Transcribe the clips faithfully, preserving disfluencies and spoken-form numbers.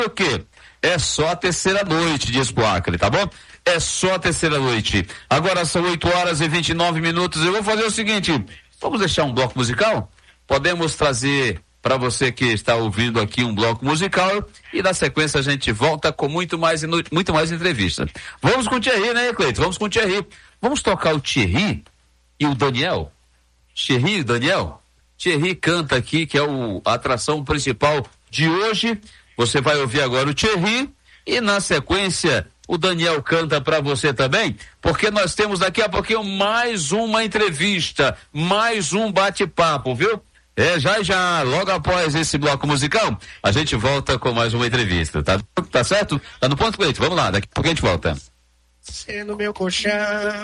o quê? É só a terceira noite, diz pro Acre, tá bom? É só a terceira noite. Agora são oito horas e vinte e nove minutos. Eu vou fazer o seguinte: vamos deixar um bloco musical? Podemos trazer para você que está ouvindo aqui um bloco musical e na sequência a gente volta com muito mais, muito mais entrevista. Vamos com o Thierry, né, Cleiton? Vamos com o Thierry. Vamos tocar o Thierry e o Daniel? Thierry e o Daniel? Thierry canta aqui, que é o, a atração principal de hoje. Você vai ouvir agora o Thierry e na sequência o Daniel canta para você também, porque nós temos daqui a pouquinho mais uma entrevista, mais um bate-papo, viu? É, já já, logo após esse bloco musical, a gente volta com mais uma entrevista, tá? Tá certo? Tá no ponto, Cleiton? Vamos lá, daqui a pouco a gente volta. Você no meu colchão,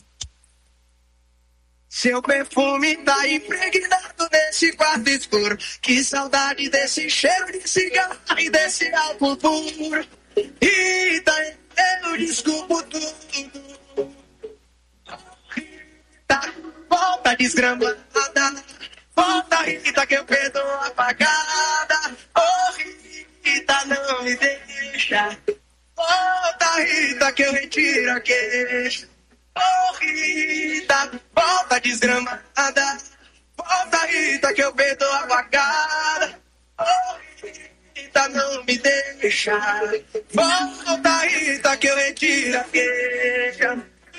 seu perfume tá impregnado nesse quarto escuro. Que saudade desse cheiro de cigarro e desse álcool puro. Rita, eu desculpo tudo. Rita, volta desgramada. Volta, Rita, que eu perdoo apagada. Oh, Rita, não me deixa. Volta, Rita, que eu retiro a queixa. Oh, Rita, volta desgramada. Volta, Rita, que eu perdoo apagada. Oh, Rita, não me deixa. Volta, Rita, que eu retiro a queixa.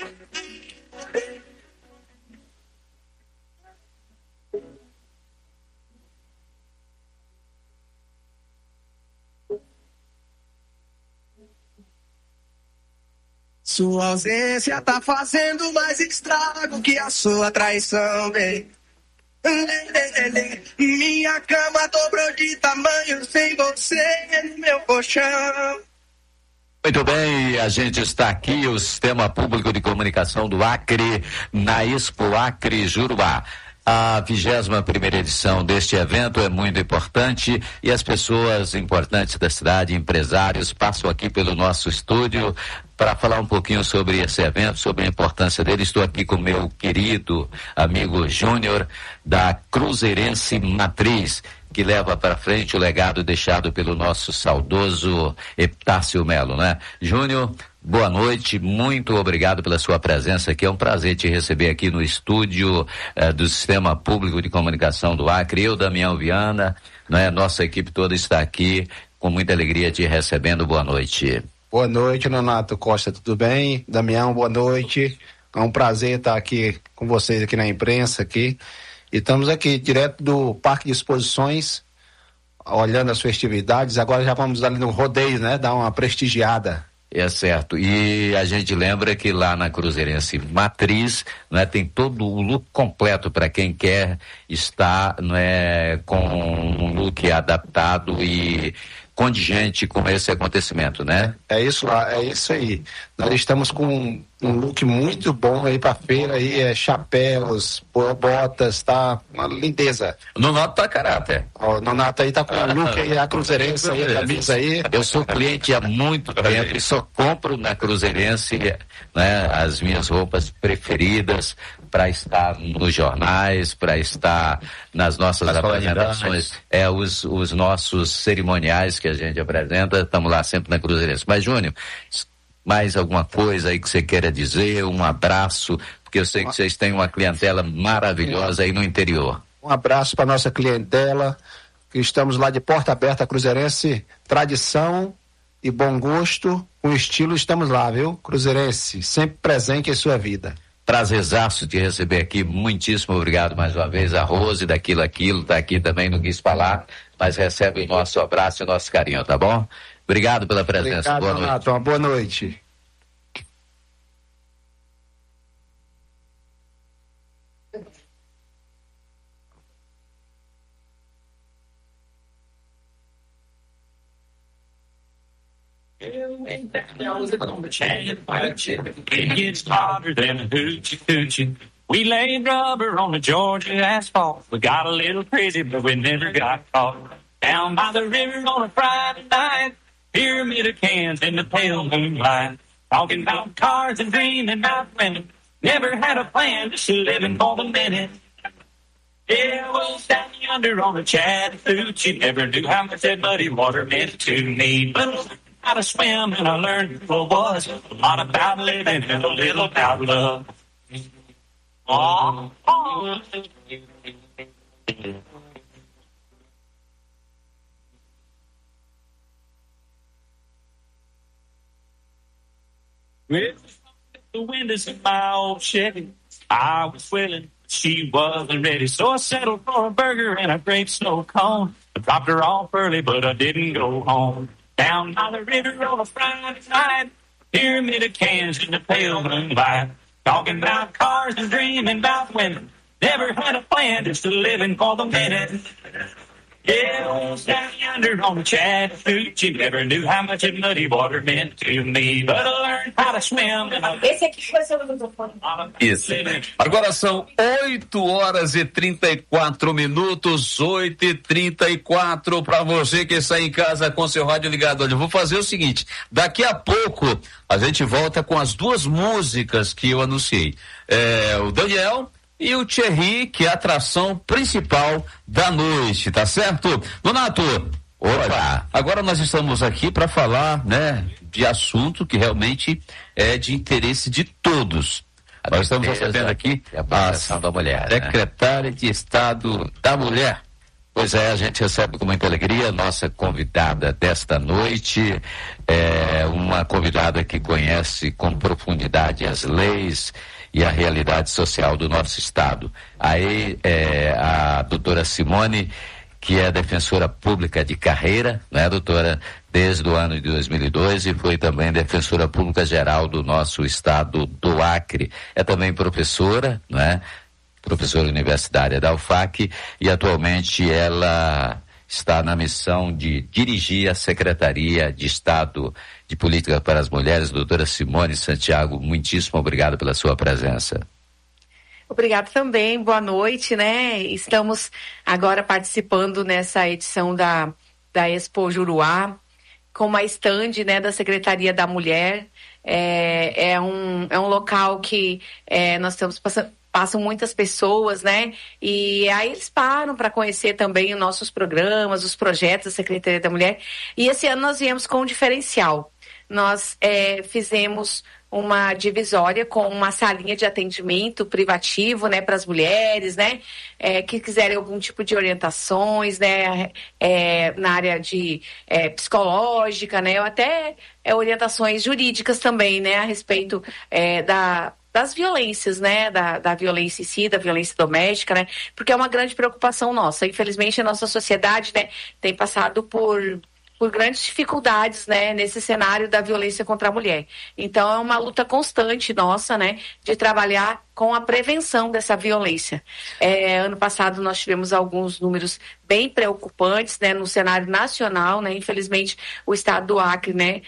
Sua ausência tá fazendo mais estrago que a sua traição, bem. Minha cama dobrou de tamanho sem você no meu colchão. Muito bem, a gente está aqui, o Sistema Público de Comunicação do Acre, na Expo Acre Jurubá. A vigésima primeira edição deste evento é muito importante e as pessoas importantes da cidade, empresários, passam aqui pelo nosso estúdio para falar um pouquinho sobre esse evento, sobre a importância dele. Estou aqui com meu querido amigo Júnior, da Cruzeirense Matriz, que leva para frente o legado deixado pelo nosso saudoso Epitácio Melo, né? Júnior, boa noite, muito obrigado pela sua presença aqui, é um prazer te receber aqui no estúdio eh, do Sistema Público de Comunicação do Acre. Eu, Damião Viana, né? Nossa equipe toda está aqui, com muita alegria te recebendo, boa noite. Boa noite, Nonato Costa, tudo bem? Damião, boa noite, é um prazer estar aqui com vocês aqui na imprensa aqui. E estamos aqui direto do Parque de Exposições, olhando as festividades. Agora já vamos ali no rodeio, né? Dar uma prestigiada. É certo. E a gente lembra que lá na Cruzeirense Matriz, né, tem todo o look completo para quem quer estar, né, com um look adaptado e condigente com esse acontecimento, né? É isso lá, é isso aí. Nós estamos com um, um look muito bom aí pra feira aí, é chapéus, botas, tá uma lindeza. O Nonato tá caráter. Ó, o Nonato aí tá com o look aí, a Cruzeirense aí, a camisa aí. Eu sou cliente há muito tempo e só compro na Cruzeirense, né, as minhas roupas preferidas para estar nos jornais, para estar nas nossas As apresentações, é, os, os nossos cerimoniais que a gente apresenta, estamos lá sempre na Cruzeirense. Mas, Júnior, mais alguma coisa aí que você queira dizer, um abraço, porque eu sei que vocês têm uma clientela maravilhosa aí no interior. Um abraço para nossa clientela, que estamos lá de porta aberta, Cruzeirense, tradição e bom gosto, com estilo, estamos lá, viu? Cruzeirense, sempre presente em sua vida. Prazerzaço te receber aqui, muitíssimo obrigado mais uma vez. A Rose daquilo, aquilo, tá aqui também, não quis falar, mas recebe o nosso abraço e o nosso carinho, tá bom? Obrigado pela presença. Obrigado, boa noite. Renato, uma boa noite. It gets hotter than a hoochie coochie. We laid rubber on the Georgia asphalt. We got a little crazy, but we never got caught. Down by the river on a Friday night, pyramid of cans in the pale moonlight. Talking about cars and dreaming about women. Never had a plan, just living for the minute. Yeah, I was down yonder on the Chattahoochee. Never knew how much that muddy water meant to me. But I learned how to swim and I learned what was a lot about living and a little about love. Oh, oh. With the windows in my old Chevy, I was willing, but she wasn't ready. So I settled for a burger and a grape snow cone. I dropped her off early, but I didn't go home. Down by the river on a Friday night, pyramid of cans in the pale moonlight. Talking about cars and dreaming about women. Never had a plan, just a living for the minute. Yeah, I was down yonder on the Chattahoochee. Never knew how much that muddy water meant to me. But I learned how to swim. And I... Esse aqui foi seu microfone. Isso. Agora são oito horas e trinta e quatro minutos, oito e trinta e quatro para você que está em casa com seu rádio ligado. Olha, eu vou fazer o seguinte, daqui a pouco a gente volta com as duas músicas que eu anunciei. É, o Daniel e o Thierry, que é a atração principal da noite, tá certo? Donato, opa, agora nós estamos aqui para falar, né, de assunto que realmente é de interesse de todos. A nós estamos recebendo aqui a proteção da mulher, secretária, né, de Estado da Mulher. Pois é, a gente recebe com muita alegria a nossa convidada desta noite, é uma convidada que conhece com profundidade as leis e a realidade social do nosso estado. Aí é a doutora Simone, que é defensora pública de carreira, né, doutora, desde o ano de dois mil e dois, e foi também defensora pública geral do nosso estado do Acre. É também professora, né, professora universitária da U F A C, e atualmente ela está na missão de dirigir a Secretaria de Estado de Política para as Mulheres. Doutora Simone Santiago, muitíssimo obrigado pela sua presença. Obrigada também, boa noite, né? Estamos agora participando nessa edição da, da Expo Juruá, com uma estande, né, da Secretaria da Mulher. É, é, um, é um local que é, nós estamos passando... Passam muitas pessoas, né? E aí eles param para conhecer também os nossos programas, os projetos da Secretaria da Mulher. E esse ano nós viemos com um diferencial. Nós é, fizemos uma divisória com uma salinha de atendimento privativo, né, para as mulheres, né, é, que quiserem algum tipo de orientações, né, é, na área de é, psicológica, né, ou até é, orientações jurídicas também, né, a respeito é, da das violências, né, da, da violência em si, da violência doméstica, né, porque é uma grande preocupação nossa. Infelizmente, a nossa sociedade, né, tem passado por, por grandes dificuldades, né, nesse cenário da violência contra a mulher. Então, é uma luta constante nossa, né, de trabalhar com a prevenção dessa violência. É, ano passado, nós tivemos alguns números bem preocupantes, né, no cenário nacional, né, infelizmente, o estado do Acre, né,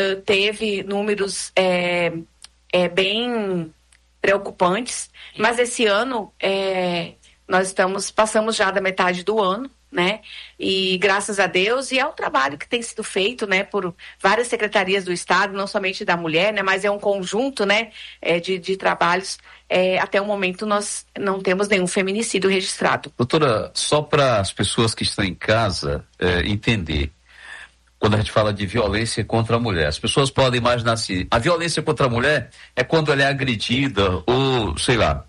teve números... É, É, bem preocupantes, mas esse ano é, nós estamos, passamos já da metade do ano, né, e graças a Deus, e é o trabalho que tem sido feito, né, por várias secretarias do estado, não somente da mulher, né, mas é um conjunto, né, é, de, de trabalhos, é, até o momento nós não temos nenhum feminicídio registrado. Doutora, só para as pessoas que estão em casa é, entender, quando a gente fala de violência contra a mulher, as pessoas podem imaginar assim, a violência contra a mulher é quando ela é agredida ou, sei lá,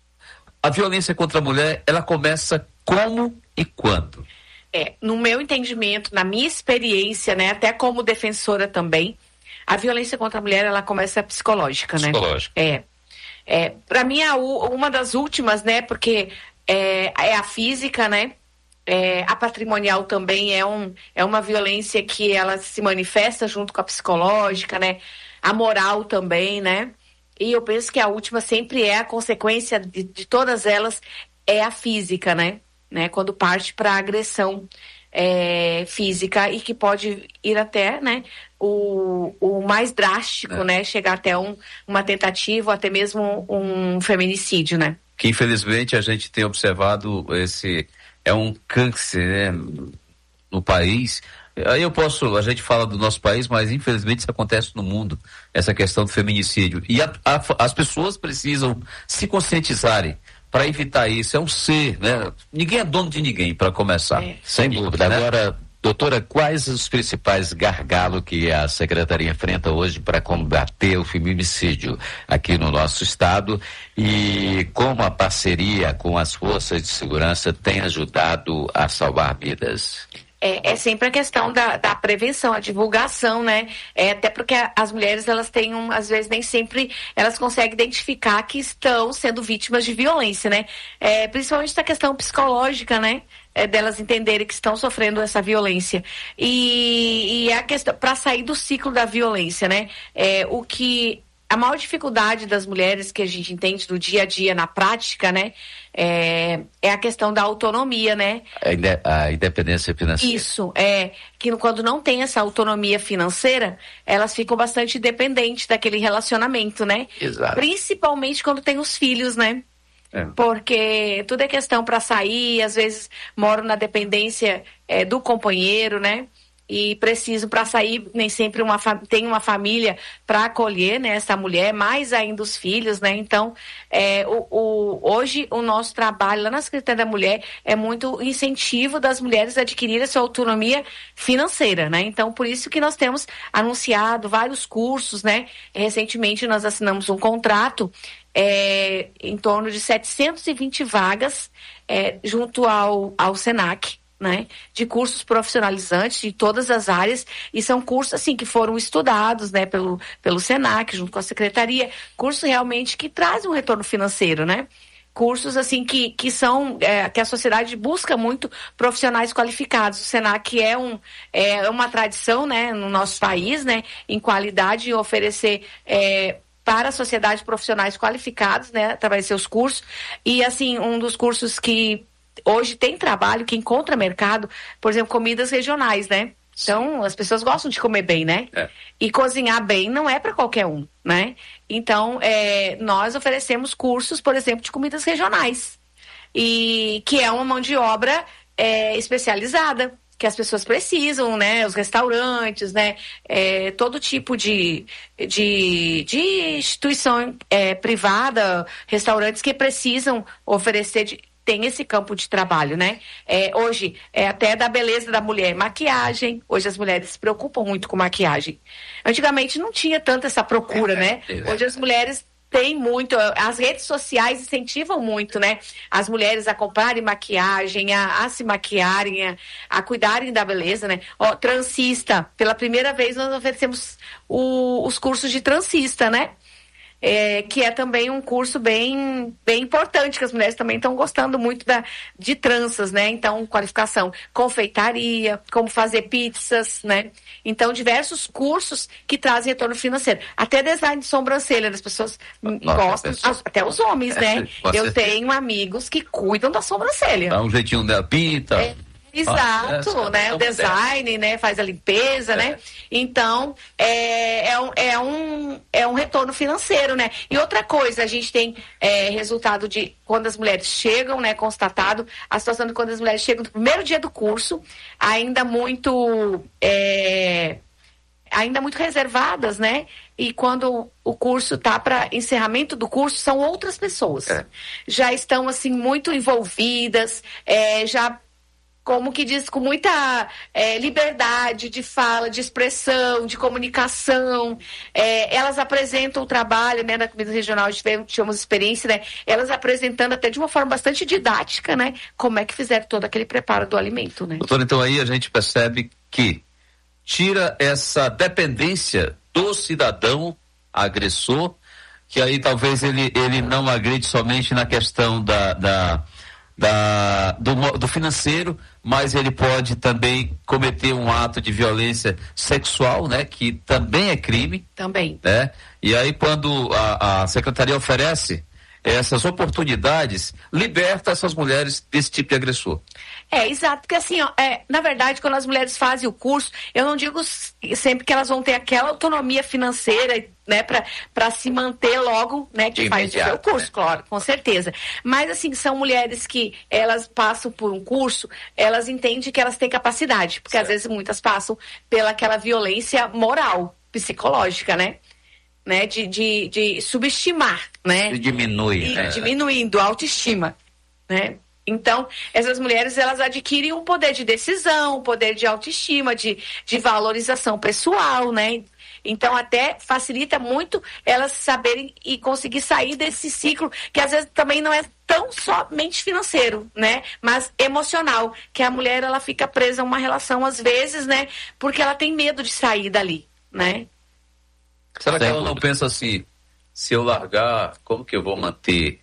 a violência contra a mulher, ela começa como e quando? É, no meu entendimento, na minha experiência, né, até como defensora também, a violência contra a mulher, ela começa psicológica, né? Psicológica. É, é, para mim, é uma das últimas, né, porque é, é a física, né? É, a patrimonial também é, um, é uma violência que ela se manifesta junto com a psicológica, né? A moral também, né? E eu penso que a última sempre é a consequência de, de todas elas, é a física, né? né? Quando parte para a agressão é, física e que pode ir até, né? O, o mais drástico, é. né? Chegar até um, uma tentativa ou até mesmo um feminicídio, né? Que infelizmente a gente tem observado esse... É um câncer, né, no país. Aí eu posso, a gente fala do nosso país, mas infelizmente isso acontece no mundo, essa questão do feminicídio. E a, a, as pessoas precisam se conscientizarem para evitar isso. É um ser, né? Ninguém é dono de ninguém, para começar. É. Sem dúvida. Né? Agora, doutora, quais os principais gargalos que a Secretaria enfrenta hoje para combater o feminicídio aqui no nosso estado e como a parceria com as forças de segurança tem ajudado a salvar vidas? É, é sempre a questão da, da prevenção, a divulgação, né? É, até porque a, as mulheres, elas têm, um, às vezes, nem sempre elas conseguem identificar que estão sendo vítimas de violência, né? É, principalmente essa questão psicológica, né? É, delas entenderem que estão sofrendo essa violência. E, e a questão, para sair do ciclo da violência, né? É, o que... A maior dificuldade das mulheres que a gente entende do dia a dia, na prática, né? É, é a questão da autonomia, né? A, inde- a independência financeira. Isso, é que quando não tem essa autonomia financeira, elas ficam bastante dependentes daquele relacionamento, né? Exato. Principalmente quando tem os filhos, né? É. Porque tudo é questão para sair, às vezes moram na dependência é, do companheiro, né? E precisam para sair, nem sempre uma fa- tem uma família para acolher, né, essa mulher, mais ainda os filhos, né? Então, é, o, o, hoje o nosso trabalho lá na Secretaria da Mulher é muito incentivo das mulheres a adquirirem a sua autonomia financeira, né? Então, por isso que nós temos anunciado vários cursos, né? Recentemente nós assinamos um contrato é, em torno de setecentas e vinte vagas é, junto ao, ao SENAC, né, de cursos profissionalizantes de todas as áreas, e são cursos assim que foram estudados, né, pelo, pelo SENAC, junto com a Secretaria, cursos realmente que trazem um retorno financeiro, né? Cursos assim que, que são, é, que a sociedade busca muito profissionais qualificados. O SENAC é, um, é uma tradição, né, no nosso país, né, em qualidade, de oferecer é, para a sociedade profissionais qualificados, né, através de seus cursos. E assim, um dos cursos que hoje tem trabalho, que encontra mercado, por exemplo, comidas regionais, né? Então, as pessoas gostam de comer bem, né? É. E cozinhar bem não é para qualquer um, né? Então, é, nós oferecemos cursos, por exemplo, de comidas regionais. E que é uma mão de obra é, especializada, que as pessoas precisam, né? Os restaurantes, né? É, todo tipo de, de, de instituição é, privada, restaurantes que precisam oferecer... De, tem esse campo de trabalho, né? É, hoje, é até da beleza da mulher, maquiagem. Hoje as mulheres se preocupam muito com maquiagem. Antigamente não tinha tanta essa procura, né? Hoje as mulheres têm muito, as redes sociais incentivam muito, né? As mulheres a comprarem maquiagem, a, a se maquiarem, a, a cuidarem da beleza, né? Ó, transista, pela primeira vez nós oferecemos o, os cursos de transista, né? É, que é também um curso bem, bem importante, que as mulheres também estão gostando muito da, de tranças, né? Então, qualificação, confeitaria, como fazer pizzas, né? Então, diversos cursos que trazem retorno financeiro. Até design de sobrancelha, as pessoas Nossa, gostam, pessoa... até os homens, né? Eu tenho amigos que cuidam da sobrancelha. Dá um jeitinho dela, pinta... É. Exato, ah, né? O design, né? Faz a limpeza, é. né? Então, é, é, um, é, um, é um retorno financeiro, né? E outra coisa, a gente tem é, resultado de quando as mulheres chegam, né? Constatado a situação de quando as mulheres chegam no primeiro dia do curso, ainda muito... É, ainda muito reservadas, né? E quando o curso tá para encerramento do curso, são outras pessoas. É. Já estão, assim, muito envolvidas, é, já... como que diz, com muita é, liberdade de fala, de expressão, de comunicação. É, elas apresentam o trabalho, né, na comida regional, tivemos, tivemos experiência, né, elas apresentando até de uma forma bastante didática, né, como é que fizeram todo aquele preparo do alimento, né. Doutor, então aí a gente percebe que tira essa dependência do cidadão agressor, que aí talvez ele, ele não agride somente na questão da... da Da, do, do financeiro, mas ele pode também cometer um ato de violência sexual, né? Que também é crime. Também. Né? E aí quando a, a secretaria oferece essas oportunidades, liberta essas mulheres desse tipo de agressor. É, exato, porque assim, ó, é, na verdade, quando as mulheres fazem o curso, eu não digo sempre que elas vão ter aquela autonomia financeira, né, pra, pra se manter logo, né, que faz o seu curso, né? Claro, com certeza. Mas, assim, são mulheres que elas passam por um curso, elas entendem que elas têm capacidade, porque certo. Às vezes muitas passam pela aquela violência moral, psicológica, né? né, de, de, de subestimar, né? E diminui, e, né? Diminuindo a autoestima, né? Então, essas mulheres, elas adquirem um poder de decisão, um poder de autoestima, de, de valorização pessoal, né? Então, até facilita muito elas saberem e conseguir sair desse ciclo, que às vezes também não é tão somente financeiro, né? Mas emocional, que a mulher, ela fica presa a uma relação, às vezes, né? Porque ela tem medo de sair dali, né? Será que ela não pensa assim, se eu largar, como que eu vou manter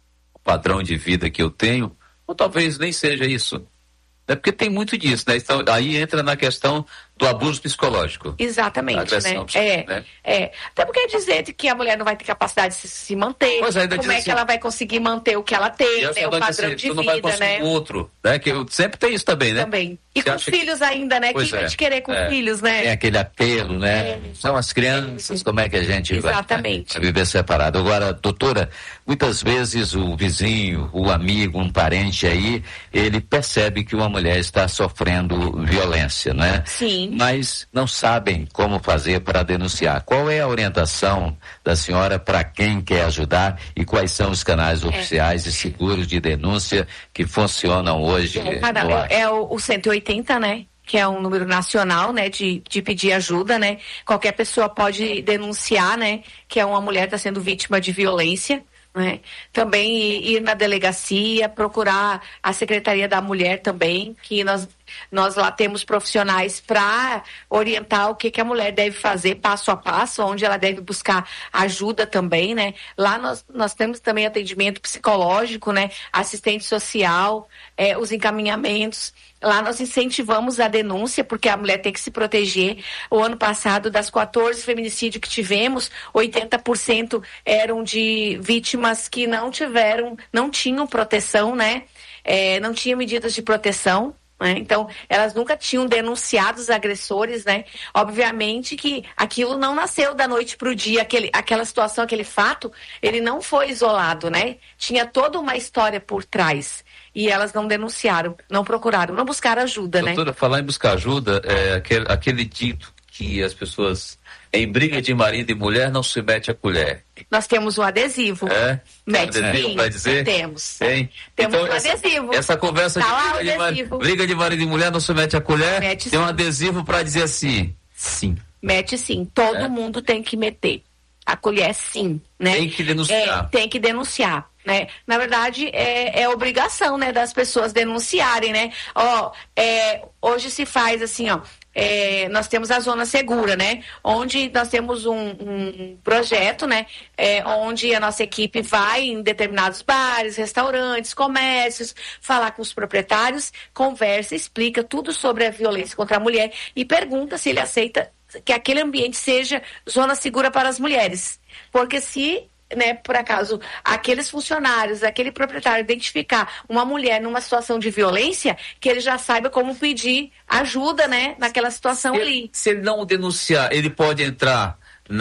o padrão de vida que eu tenho? Ou talvez nem seja isso. É porque tem muito disso, né? Então, aí entra na questão do abuso psicológico. Exatamente, agressão, né? É, né? é. Até porque quer dizer que a mulher não vai ter capacidade de se, se manter. Pois é, como é assim, que ela vai conseguir manter o que ela tem, né? O padrão assim, de tu não vida, vai conseguir né? outro, né? Que eu, sempre tem isso também, né? Também. E Você com os acha filhos ainda, né? Pois Quem vai é, te querer com é. filhos, né? Tem aquele apelo, né? É. São as crianças, como é que a gente Exatamente. vai viver separado? Agora, doutora, muitas vezes o vizinho, o amigo, um parente aí, ele percebe que uma mulher está sofrendo violência, né? Sim. Mas não sabem como fazer para denunciar. Qual é a orientação da senhora para quem quer ajudar e quais são os canais É. oficiais e seguros de denúncia que funcionam hoje? É, cara, no ar? é, é o, o cento e oitenta, né? Que é um número nacional, né? De, de pedir ajuda, né? Qualquer pessoa pode denunciar, né? Que é uma mulher está sendo vítima de violência. Né? Também ir, ir na delegacia, procurar a Secretaria da Mulher também, que nós, nós lá temos profissionais para orientar o que, que a mulher deve fazer passo a passo, onde ela deve buscar ajuda também, né? Lá nós, nós temos também atendimento psicológico, né? Assistente social, é, os encaminhamentos. Lá nós incentivamos a denúncia, porque a mulher tem que se proteger. O ano passado, das quatorze feminicídios que tivemos, oitenta por cento eram de vítimas que não tiveram, não tinham proteção, né? É, não tinham medidas de proteção. Né? Então, elas nunca tinham denunciado os agressores, né? Obviamente que aquilo não nasceu da noite para o dia, aquele, aquela situação, aquele fato, ele não foi isolado, né? Tinha toda uma história por trás. E elas não denunciaram, não procuraram, não buscaram ajuda, né? Doutora, falar em buscar ajuda, é aquele, aquele dito que as pessoas, em briga de marido e mulher, não se mete a colher. Nós temos um adesivo. É? Mete adesivo sim, para dizer? Temos. Tem. Temos Então, um essa, adesivo. Essa conversa Tá lá de, o briga de, mari- adesivo. briga de marido e mulher não se mete a colher, Mete tem um sim. adesivo para dizer assim, sim. Mete sim, todo É. mundo tem que meter. A colher sim, né? Tem que denunciar. É, tem que denunciar, né? Na verdade, é, é obrigação, né, das pessoas denunciarem, né? Ó, é, hoje se faz assim, ó, é, nós temos a zona segura, né? Onde nós temos um, um projeto, né? É, onde a nossa equipe vai em determinados bares, restaurantes, comércios, falar com os proprietários, conversa, explica tudo sobre a violência contra a mulher e pergunta se ele aceita que aquele ambiente seja zona segura para as mulheres. Porque se, né, por acaso, aqueles funcionários, aquele proprietário identificar uma mulher numa situação de violência, que ele já saiba como pedir ajuda, né, naquela situação Se ali. ele, se ele não denunciar, ele pode entrar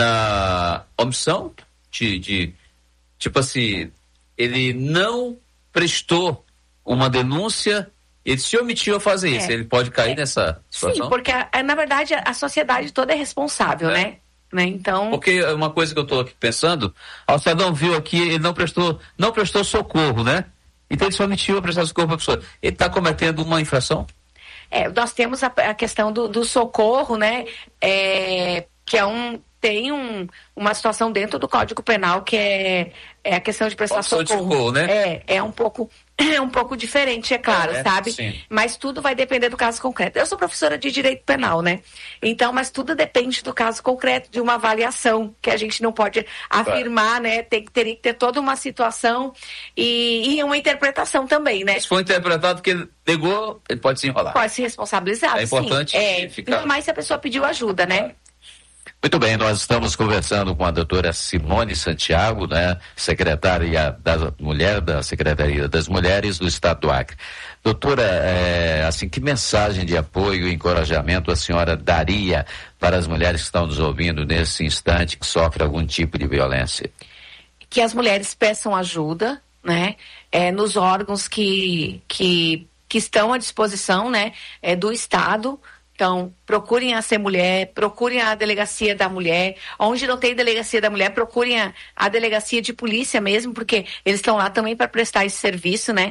na omissão de, de tipo assim, ele não prestou uma denúncia, ele se omitiu a fazer isso, É. ele pode cair É. nessa situação? Sim, porque a- a- na verdade a, a sociedade toda é responsável, É. né? né? Então, Porque uma coisa que eu estou aqui pensando, o cidadão viu aqui, ele não prestou, não prestou socorro, né? Então ele se omitiu a prestar socorro para a pessoa. Ele está cometendo uma infração? é, nós temos a, a questão do, do socorro, né? É, que é um tem um, uma situação dentro do Código Penal que é, é a questão de prestar Opção de socorro. socorro, né? É, é um pouco é um pouco diferente, é claro, É, sabe? sim. Mas tudo vai depender do caso concreto. Eu sou professora de Direito Penal, né? Então, mas tudo depende do caso concreto, de uma avaliação que a gente não pode afirmar, né? Tem que ter que ter toda uma situação e, e uma interpretação também, né? Se for interpretado que ele negou, ele pode se enrolar. Pode se responsabilizar, É importante sim. É, ficar- ainda mais se a pessoa pediu ajuda, né? Muito bem, nós estamos conversando com a doutora Simone Santiago, né, secretária da Mulher da Secretaria das Mulheres do Estado do Acre. Doutora, é, assim, que mensagem de apoio e encorajamento a senhora daria para as mulheres que estão nos ouvindo nesse instante que sofrem algum tipo de violência? Que as mulheres peçam ajuda, né? É, nos órgãos que, que, que estão à disposição, né? É, do Estado. Então, procurem a Ser Mulher, procurem a Delegacia da Mulher. Onde não tem Delegacia da Mulher, procurem a, a Delegacia de Polícia mesmo, porque eles estão lá também para prestar esse serviço, né?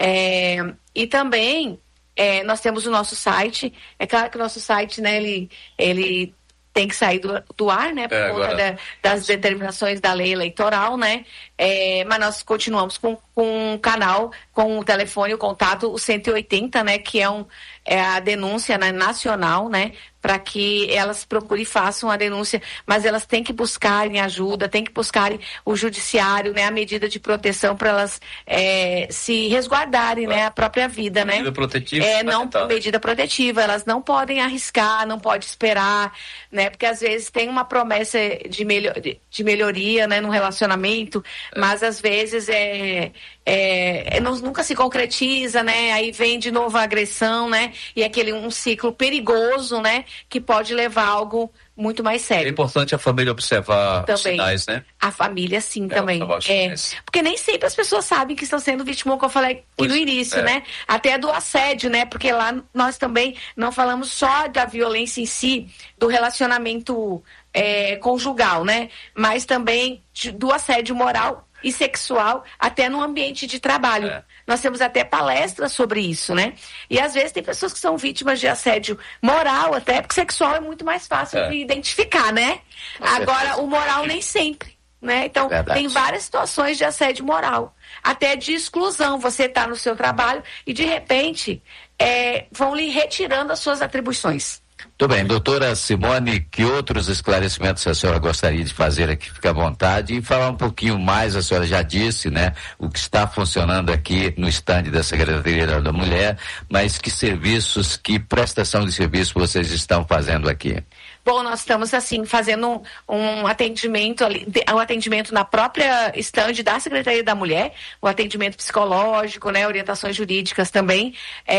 É, e também, é, nós temos o nosso site. É claro que o nosso site, né, ele, ele tem que sair do, do ar, né, por É, conta agora... da, das determinações da lei eleitoral, né? É, mas nós continuamos com, com um canal, com o telefone, o contato, o cento e oitenta, né, que é, um, é a denúncia, né, nacional, né, para que elas procurem e façam a denúncia, mas elas têm que buscarem ajuda, têm que buscarem o judiciário, né, a medida de proteção para elas é, se resguardarem, né, a própria vida, né? Medida protetiva. É, não, então. medida protetiva, elas não podem arriscar, não pode esperar, né, porque às vezes tem uma promessa de, melhor, de melhoria, né, no relacionamento, é. mas às vezes é, é, é não, nunca se concretiza, né, aí vem de novo a agressão, né, e aquele um ciclo perigoso, né, que pode levar a algo muito mais sério. É importante a família observar também. Os sinais, né? A família, sim, é, também. É, porque nem sempre as pessoas sabem que estão sendo vítimas, como eu falei aqui pois, no início, é. né? Até do assédio, né? Porque lá nós também não falamos só da violência em si, do relacionamento é, conjugal, né? Mas também de, do assédio moral e sexual, até no ambiente de trabalho. É. Nós temos até palestras sobre isso, né? E às vezes tem pessoas que são vítimas de assédio moral, até porque sexual é muito mais fácil é. de identificar, né? Com Agora, certeza. O moral nem sempre, né? Então, Verdade. tem várias situações de assédio moral, até de exclusão. Você está no seu trabalho e, de repente, é, vão lhe retirando as suas atribuições. Tudo bem, doutora Simone, que outros esclarecimentos a senhora gostaria de fazer aqui? Fica à vontade e falar um pouquinho mais, a senhora já disse, né, o que está funcionando aqui no estande da Secretaria da Mulher, mas que serviços, que prestação de serviço vocês estão fazendo aqui? Bom, nós estamos, assim, fazendo um, um atendimento ali, um atendimento na própria estande da Secretaria da Mulher, o atendimento psicológico, né, orientações jurídicas também,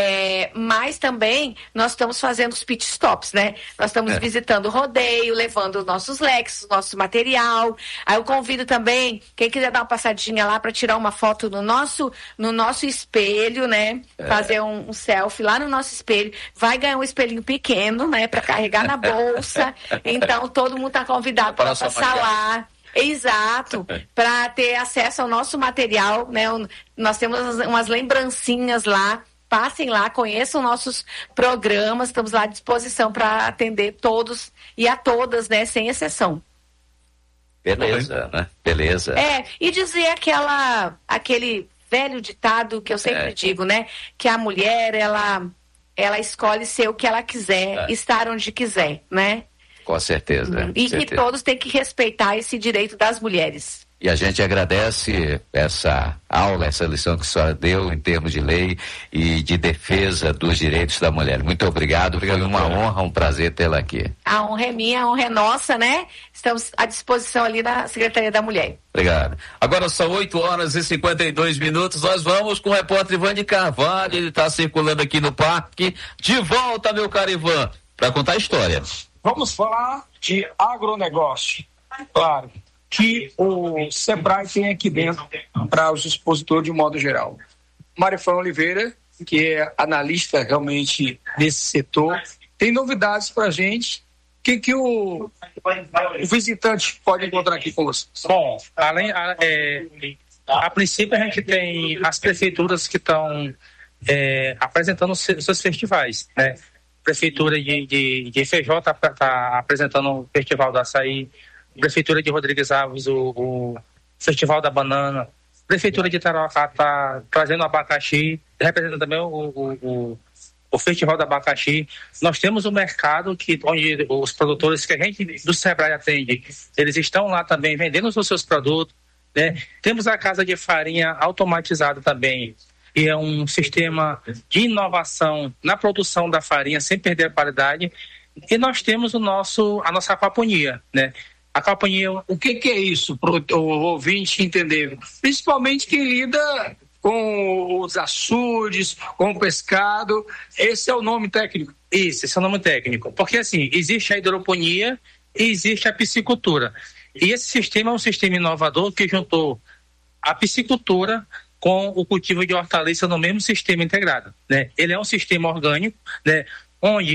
é, mas também nós estamos fazendo os pit stops, né? Nós estamos é. visitando o rodeio, levando os nossos leques, o nosso material. Aí eu convido também, quem quiser dar uma passadinha lá para tirar uma foto no nosso, no nosso espelho, né? É. Fazer um, um selfie lá no nosso espelho, vai ganhar um espelhinho pequeno, né, para carregar na bolsa. Então todo mundo está convidado para passar lá. Exato, para ter acesso ao nosso material, né? Nós temos umas lembrancinhas lá. Passem lá, conheçam nossos programas, estamos lá à disposição para atender todos e a todas, né? Sem exceção. Beleza, né? Beleza. É, e dizer aquela, aquele velho ditado que eu sempre é. digo, né? Que a mulher, ela, ela escolhe ser o que ela quiser, é. estar onde quiser, né? Com certeza. Uhum. E certeza. que todos têm que respeitar esse direito das mulheres. E a gente agradece essa aula, essa lição que a senhora deu em termos de lei e de defesa dos direitos da mulher. Muito obrigado, obrigado foi uma cara. honra, um prazer tê-la aqui. A honra é minha, a honra é nossa, né? Estamos à disposição ali na Secretaria da Mulher. Obrigado. Agora são oito horas e cinquenta e dois minutos, nós vamos com o repórter Ivan de Carvalho, ele está circulando aqui no parque. De volta, meu caro Ivan, para contar a história. Vamos falar de agronegócio, claro, que o Sebrae tem aqui dentro para os expositores de modo geral. Marifran Oliveira, que é analista realmente desse setor, tem novidades para a gente. O que, que o, o visitante pode encontrar aqui com você? Bom, além, a, é, a princípio a gente tem as prefeituras que estão é, apresentando os seus festivais, né? Prefeitura de, de, de Feijó está tá apresentando o Festival do Açaí, Prefeitura de Rodrigues Alves, o, o Festival da Banana, Prefeitura de Tarauacá está trazendo o abacaxi, representa também o, o, o, o Festival do Abacaxi. Nós temos o mercado que, onde os produtores que a gente do Sebrae atende, eles estão lá também vendendo os seus produtos, né? Temos a casa de farinha automatizada também, que é um sistema de inovação na produção da farinha sem perder a qualidade. E nós temos o nosso, a nossa aquaponia, né? A aquaponia, o que, que é isso para o ouvinte entender? Principalmente quem lida com os açudes, com o pescado, esse é o nome técnico? Isso, esse é o nome técnico. Porque assim, existe a hidroponia e existe a piscicultura. E esse sistema é um sistema inovador que juntou a piscicultura com o cultivo de hortaliça no mesmo sistema integrado, né? Ele é um sistema orgânico, né? Onde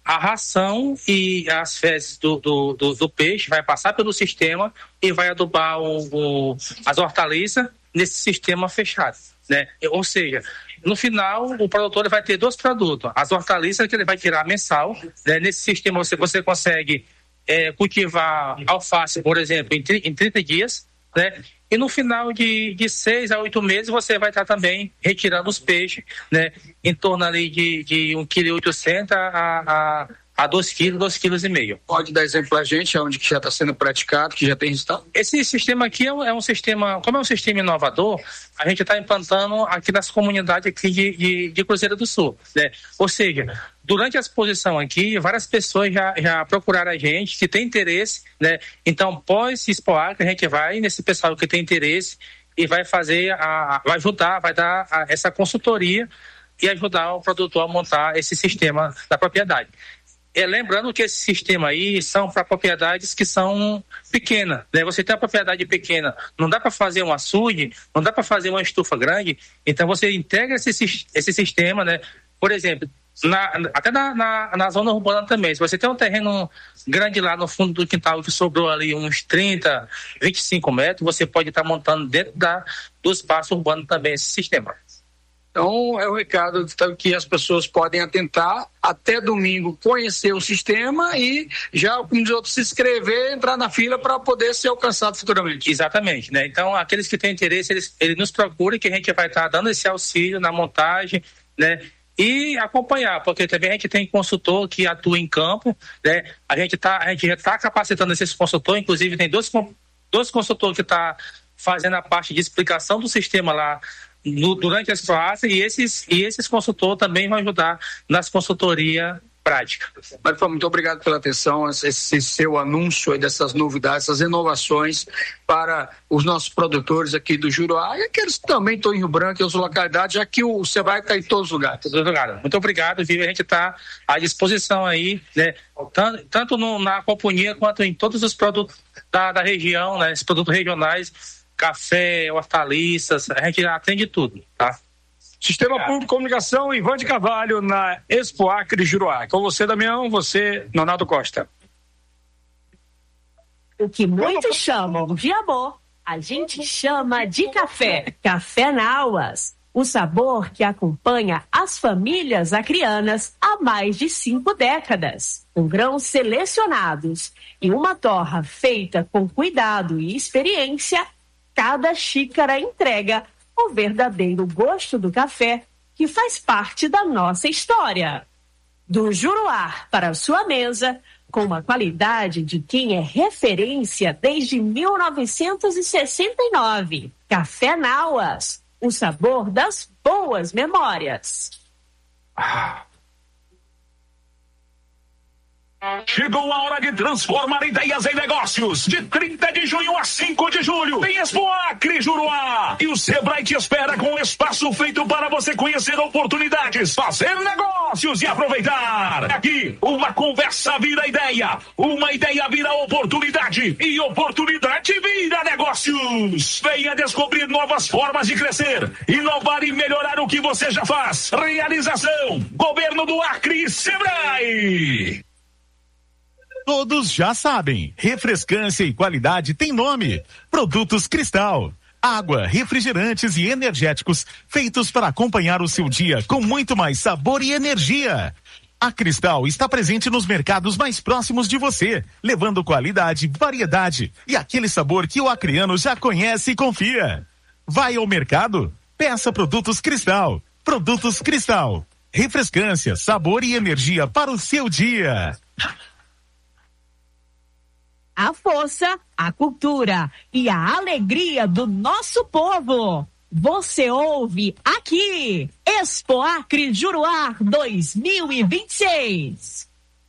a ração e as fezes do, do, do, do peixe vai passar pelo sistema e vai adubar o, o, as hortaliças nesse sistema fechado, né? Ou seja, no final o produtor vai ter dois produtos, as hortaliças que ele vai tirar mensal, né? Nesse sistema você, você consegue é, cultivar alface, por exemplo, em, em trinta dias, né? E no final de, de seis a oito meses você vai estar também retirando os peixes, né? Em torno ali de, de um vírgula oitocentos quilos a, a, a dois quilos, dois quilos e meio. Pode dar exemplo pra gente, onde que já está sendo praticado, que já tem resultado? Esse sistema aqui é um, é um sistema, como é um sistema inovador, a gente está implantando aqui nas comunidades aqui de, de, de Cruzeiro do Sul, né? Ou seja, durante a exposição aqui, várias pessoas já, já procuraram a gente, que tem interesse, né? Então, pós Expoacre, a gente vai nesse pessoal que tem interesse e vai fazer, a, vai ajudar, vai dar a, essa consultoria e ajudar o produtor a montar esse sistema da propriedade. É, lembrando que esse sistema aí são para propriedades que são pequenas, né? Você tem uma propriedade pequena, não dá para fazer um açude, não dá para fazer uma estufa grande, então você integra esse, esse sistema, né? Por exemplo, na, até na, na, na zona urbana também, se você tem um terreno grande lá no fundo do quintal que sobrou ali uns trinta, vinte e cinco metros, você pode estar montando dentro da, do espaço urbano também esse sistema. Então, é o recado que as pessoas podem atentar até domingo, conhecer o sistema e já, como os outros, se inscrever, entrar na fila para poder ser alcançado futuramente. Exatamente, né? Então, aqueles que têm interesse, eles, eles nos procuram, que a gente vai estar dando esse auxílio na montagem, né? E acompanhar, porque também a gente tem consultor que atua em campo, né? A gente, tá, a gente já está capacitando esses consultores, inclusive tem dois, dois consultores que estão tá fazendo a parte de explicação do sistema lá No, durante essa classe, e esses, e esses consultores também vão ajudar nas consultorias práticas. Marifão, muito obrigado pela atenção, esse seu anúncio aí dessas novidades, essas inovações para os nossos produtores aqui do Juruá e aqueles que também estão em Rio Branco e outras localidades, já que o Sebrae está em todos os lugares. Todos os lugares. Muito obrigado, Vivi, a gente está à disposição aí, né? Tanto, tanto no, na companhia quanto em todos os produtos da, da região, né? Esses produtos regionais, café, hortaliças, a gente atende tudo, tá? Sistema Público de Comunicação, Ivan de Carvalho, na Expoacre Juruá. Com você, Damião, você, Nonaldo Costa. O que muitos chamam de amor, a gente chama de café. Café Nauas, o sabor que acompanha as famílias acrianas há mais de cinco décadas. Com grãos selecionados e uma torra feita com cuidado e experiência, cada xícara entrega o verdadeiro gosto do café que faz parte da nossa história. Do Juruá para a sua mesa, com a qualidade de quem é referência desde mil novecentos e sessenta e nove. Café Nauas, o sabor das boas memórias. Ah. Chegou a hora de transformar ideias em negócios. De trinta de junho a cinco de julho, tem Expoacre Juruá. E o Sebrae te espera com um espaço feito para você conhecer oportunidades, fazer negócios e aproveitar. Aqui, uma conversa vira ideia, uma ideia vira oportunidade e oportunidade vira negócios. Venha descobrir novas formas de crescer, inovar e melhorar o que você já faz. Realização: Governo do Acre e Sebrae. Todos já sabem, refrescância e qualidade tem nome. Produtos Cristal. Água, refrigerantes e energéticos feitos para acompanhar o seu dia com muito mais sabor e energia. A Cristal está presente nos mercados mais próximos de você, levando qualidade, variedade e aquele sabor que o acreano já conhece e confia. Vai ao mercado? Peça Produtos Cristal. Produtos Cristal. Refrescância, sabor e energia para o seu dia. A força, a cultura e a alegria do nosso povo. Você ouve aqui, Expoacre Juruá dois mil e vinte e seis.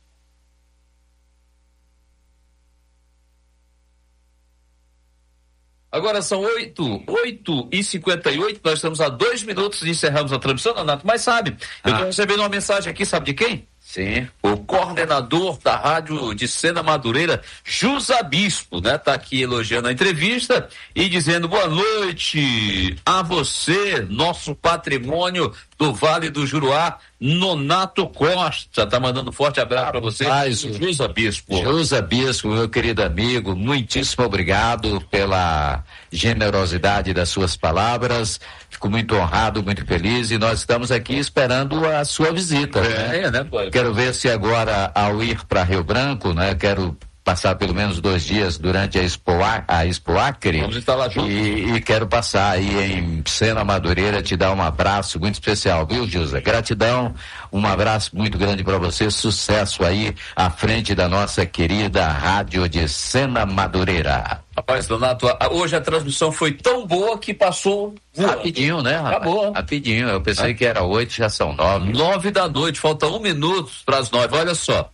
Agora são oito, oito e cinquenta e oito, nós estamos a dois minutos e encerramos a transmissão, Donato, mas sabe, eu estou ah. recebendo uma mensagem aqui, sabe de quem? Sim, o coordenador da rádio de Sena Madureira, Jusa Bispo, né? Tá aqui elogiando a entrevista e dizendo boa noite a você, nosso patrimônio do Vale do Juruá, Nonato Costa, tá mandando um forte abraço para você. Rapaz, Jusa Bispo. Jusa Bispo, meu querido amigo, muitíssimo obrigado pela generosidade das suas palavras. Fico muito honrado, muito feliz, e nós estamos aqui esperando a sua visita. É, né? né, pô? Quero ver se agora, ao ir para Rio Branco, né, quero passar pelo menos dois dias durante a Expo, a Expo Acre. Vamos estar lá juntos. E, e quero passar aí em Sena Madureira, te dar um abraço muito especial, viu, Gilza? Gratidão, um abraço muito grande para você, sucesso aí à frente da nossa querida rádio de Sena Madureira. Rapaz, Donato, a, hoje a transmissão foi tão boa que passou voando. Rapidinho, né? Rapaz? Acabou. Rapidinho, eu pensei ah. que era oito, já são nove. Nove da noite, falta um minuto para as nove, olha só.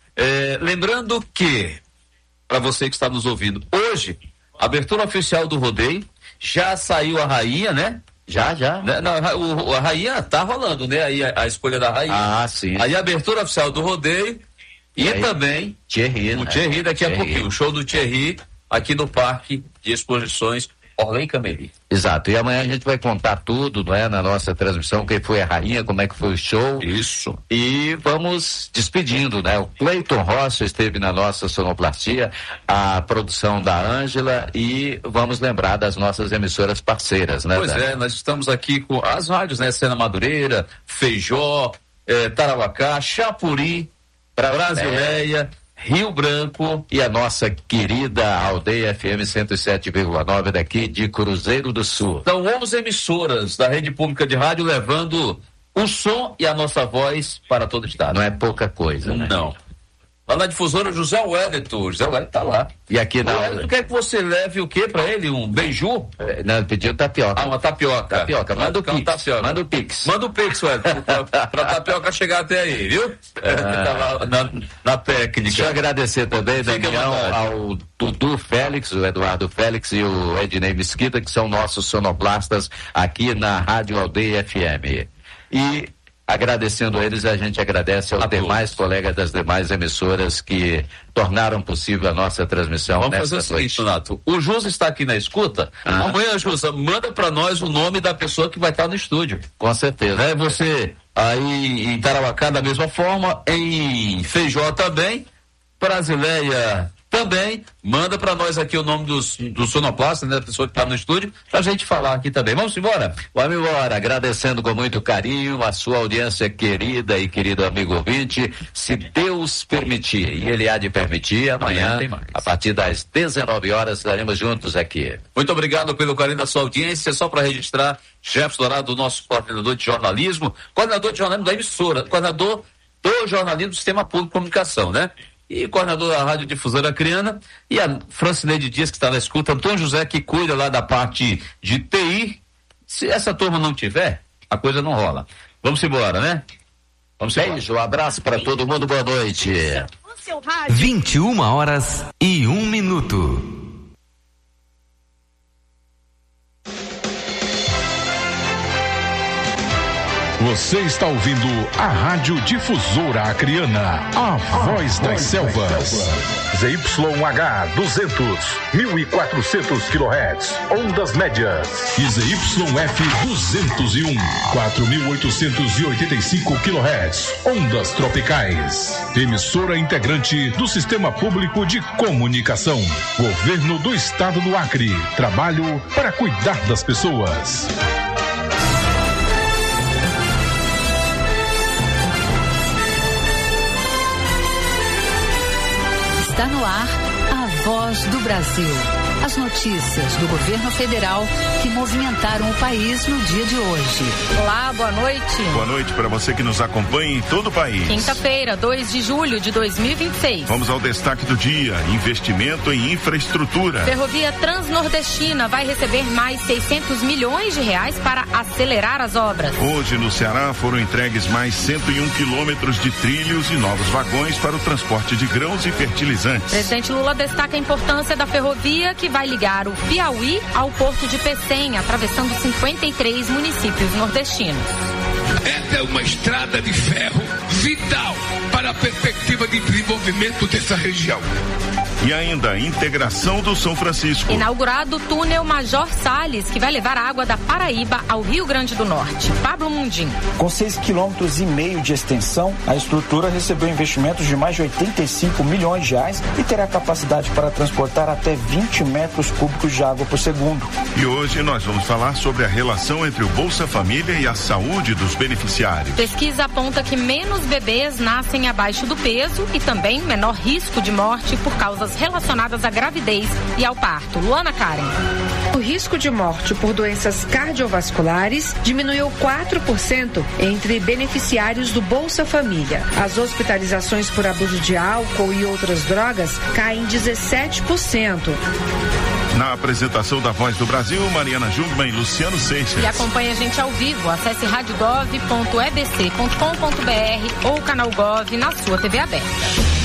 É, lembrando que, para você que está nos ouvindo, hoje, abertura oficial do rodeio, já saiu a rainha, né? Já, já. Né? Não, a, o, a rainha tá rolando, né? Aí a, a escolha da rainha. Ah, sim. Aí a abertura oficial do rodeio e, e também Thierry, o né? Thierry daqui Thierry. a pouquinho, o show do Thierry aqui no Parque de Exposições Orley Cameli. Exato, e amanhã a gente vai contar tudo, não é, na nossa transmissão, quem foi a rainha, como é que foi o show. Isso. E vamos despedindo, né? O Cleiton Rocha esteve na nossa sonoplastia, a produção da Ângela, e vamos lembrar das nossas emissoras parceiras, né? Pois Dani? é, nós estamos aqui com as rádios, né? Sena Madureira, Feijó, eh, Tarauacá, Chapuri, Brasileia, Rio Branco e a nossa querida Aldeia F M cento e sete vírgula nove daqui de Cruzeiro do Sul. São onze emissoras da rede pública de rádio levando o som e a nossa voz para todo o estado. Não é pouca coisa, né? Não. Lá na difusora José Wellington, José Wellington tá lá. E aqui na... Tu quer que você leve o que pra ele? Um beiju? É, não, pediu tapioca. Ah, uma tapioca. Tapioca, manda o Pix. Tapioca. Manda o Pix. Manda o Pix, Wellington, pra, pra tapioca chegar até aí, viu? É, tá lá na, na técnica. Deixa eu agradecer também, Fica Daniel, ao Dudu Félix, o Eduardo Félix e o Ednei Mesquita, que são nossos sonoplastas aqui na Rádio Aldeia F M. E agradecendo a eles, a gente agradece aos demais colegas das demais emissoras que tornaram possível a nossa transmissão. Vamos fazer o seguinte, Donato. O Jusa está aqui na escuta. Ah. Amanhã, Jusa, manda para nós o nome da pessoa que vai estar no estúdio. Com certeza. É você aí em Tarauacá da mesma forma, em Feijó também, Brasileia também, manda para nós aqui o nome dos, do sonoplasta, né, da pessoa que está no estúdio, pra gente falar aqui também. Vamos embora? Vamos embora, agradecendo com muito carinho a sua audiência querida e querido amigo ouvinte, se Deus permitir, e Ele há de permitir, amanhã, amanhã a partir das dezenove horas, estaremos juntos aqui. Muito obrigado pelo carinho da sua audiência, só para registrar, Jefferson Dourado, nosso coordenador de jornalismo, coordenador de jornalismo da emissora, coordenador do jornalismo do Sistema Público de Comunicação, né? E coordenador da Rádio Difusora Acreana, e a Francineide Dias, que está na escuta, Antônio José, que cuida lá da parte de T I. Se essa turma não tiver, a coisa não rola. Vamos embora, né? Vamos embora. Beijo, um abraço para todo mundo, boa noite. vinte e uma horas e um minuto. Você está ouvindo a Rádio Difusora Acreana, a voz das selvas. Z Y H duzentos, mil e quatrocentos quilohertz, ondas médias. E Z Y F duzentos e um, quatro mil oitocentos e oitenta e cinco quilohertz, ondas tropicais. Emissora integrante do Sistema Público de Comunicação. Governo do Estado do Acre. Trabalho para cuidar das pessoas. Está no ar a Voz do Brasil. As notícias do governo federal que movimentaram o país no dia de hoje. Olá, boa noite. Boa noite para você que nos acompanha em todo o país. Quinta-feira, dois de julho de dois mil e vinte e seis. Vamos ao destaque do dia: investimento em infraestrutura. Ferrovia Transnordestina vai receber mais seiscentos milhões de reais para acelerar as obras. Hoje no Ceará foram entregues mais cento e um quilômetros de trilhos e novos vagões para o transporte de grãos e fertilizantes. Presidente Lula destaca a importância da ferrovia que vai ligar o Piauí ao porto de Pecém, atravessando cinquenta e três municípios nordestinos. Essa é uma estrada de ferro vital para a perspectiva de desenvolvimento dessa região. E ainda a integração do São Francisco. Inaugurado o túnel Major Salles, que vai levar água da Paraíba ao Rio Grande do Norte. Pablo Mundim. Com seis quilômetros e meio de extensão, a estrutura recebeu investimentos de mais de oitenta e cinco milhões de reais e terá capacidade para transportar até vinte metros cúbicos de água por segundo. E hoje nós vamos falar sobre a relação entre o Bolsa Família e a saúde dos beneficiários. Pesquisa aponta que menos bebês nascem abaixo do peso e também menor risco de morte por causas relacionadas à gravidez e ao parto. Luana Karen. O risco de morte por doenças cardiovasculares diminuiu quatro por cento entre beneficiários do Bolsa Família. As hospitalizações por abuso de álcool e outras drogas caem dezessete por cento. Na apresentação da Voz do Brasil, Mariana Jungmann e Luciano Seixas. E acompanhe a gente ao vivo. Acesse rádio gov ponto e b c ponto com ponto b r ou canal Gov na sua T V aberta.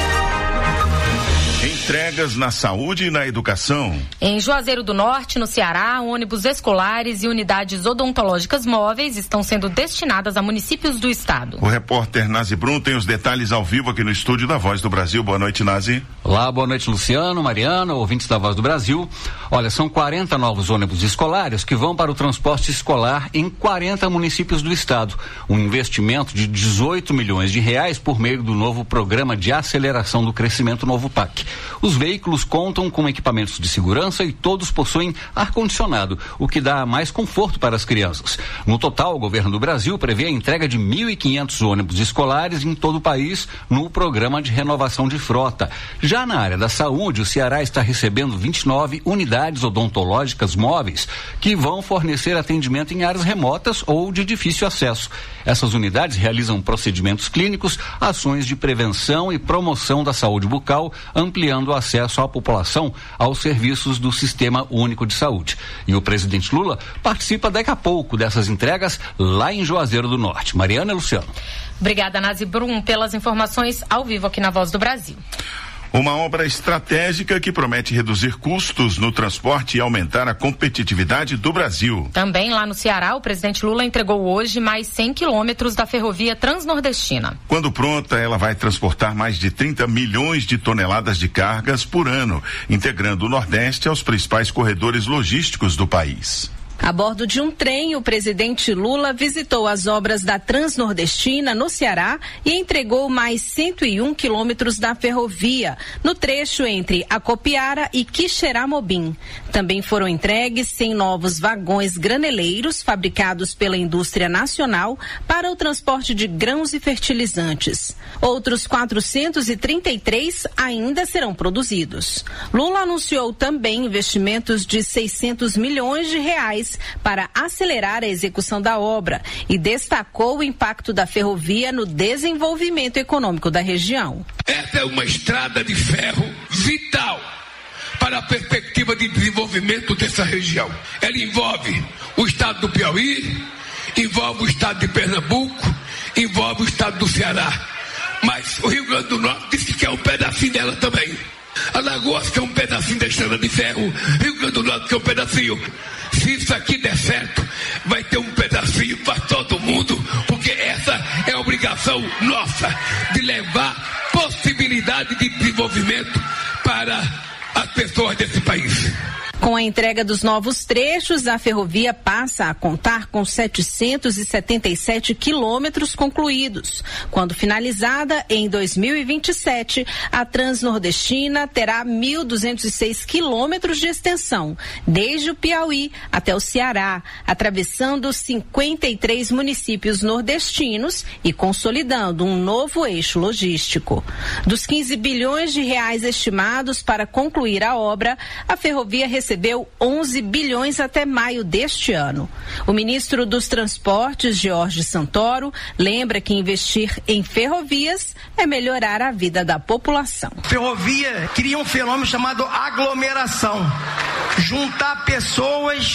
Entregas na saúde e na educação. Em Juazeiro do Norte, no Ceará, ônibus escolares e unidades odontológicas móveis estão sendo destinadas a municípios do estado. O repórter Nazi Brum tem os detalhes ao vivo aqui no estúdio da Voz do Brasil. Boa noite, Nazi. Olá, boa noite, Luciano, Mariana, ouvintes da Voz do Brasil. Olha, são quarenta novos ônibus escolares que vão para o transporte escolar em quarenta municípios do estado. Um investimento de dezoito milhões de reais por meio do novo Programa de Aceleração do Crescimento Novo P A C. Os veículos contam com equipamentos de segurança e todos possuem ar-condicionado, o que dá mais conforto para as crianças. No total, o governo do Brasil prevê a entrega de mil e quinhentos ônibus escolares em todo o país no programa de renovação de frota. Já na área da saúde, o Ceará está recebendo vinte e nove unidades odontológicas móveis que vão fornecer atendimento em áreas remotas ou de difícil acesso. Essas unidades realizam procedimentos clínicos, ações de prevenção e promoção da saúde bucal, ampliando o acesso à população aos serviços do Sistema Único de Saúde. E o presidente Lula participa daqui a pouco dessas entregas lá em Juazeiro do Norte. Mariana e Luciano. Obrigada, Nazi Brum, pelas informações ao vivo aqui na Voz do Brasil. Uma obra estratégica que promete reduzir custos no transporte e aumentar a competitividade do Brasil. Também lá no Ceará, o presidente Lula entregou hoje mais cem quilômetros da ferrovia transnordestina. Quando pronta, ela vai transportar mais de trinta milhões de toneladas de cargas por ano, integrando o Nordeste aos principais corredores logísticos do país. A bordo de um trem, o presidente Lula visitou as obras da Transnordestina no Ceará e entregou mais cento e um quilômetros da ferrovia, no trecho entre Acopiara e Quixeramobim. Também foram entregues cem novos vagões graneleiros fabricados pela indústria nacional para o transporte de grãos e fertilizantes. Outros quatrocentos e trinta e três ainda serão produzidos. Lula anunciou também investimentos de seiscentos milhões de reais para acelerar a execução da obra e destacou o impacto da ferrovia no desenvolvimento econômico da região. Essa é uma estrada de ferro vital para a perspectiva de desenvolvimento dessa região. Ela envolve o estado do Piauí, envolve o estado de Pernambuco, envolve o estado do Ceará. Mas o Rio Grande do Norte disse que é um pedacinho dela também. Alagoas que é um pedacinho da estrada de ferro, Rio Grande do Norte que é um pedacinho. Se isso aqui der certo, vai ter um pedacinho para todo mundo, porque essa é a obrigação nossa de levar possibilidade de desenvolvimento para as pessoas desse país. Com a entrega dos novos trechos, a ferrovia passa a contar com setecentos e setenta e sete quilômetros concluídos. Quando finalizada, em dois mil e vinte e sete, a Transnordestina terá mil duzentos e seis quilômetros de extensão, desde o Piauí até o Ceará, atravessando cinquenta e três municípios nordestinos e consolidando um novo eixo logístico. Dos quinze bilhões de reais estimados para concluir a obra, a ferrovia recebeu recebeu onze bilhões até maio deste ano. O ministro dos Transportes, Jorge Santoro, lembra que investir em ferrovias é melhorar a vida da população. Ferrovia cria um fenômeno chamado aglomeração. Juntar pessoas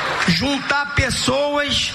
juntar pessoas,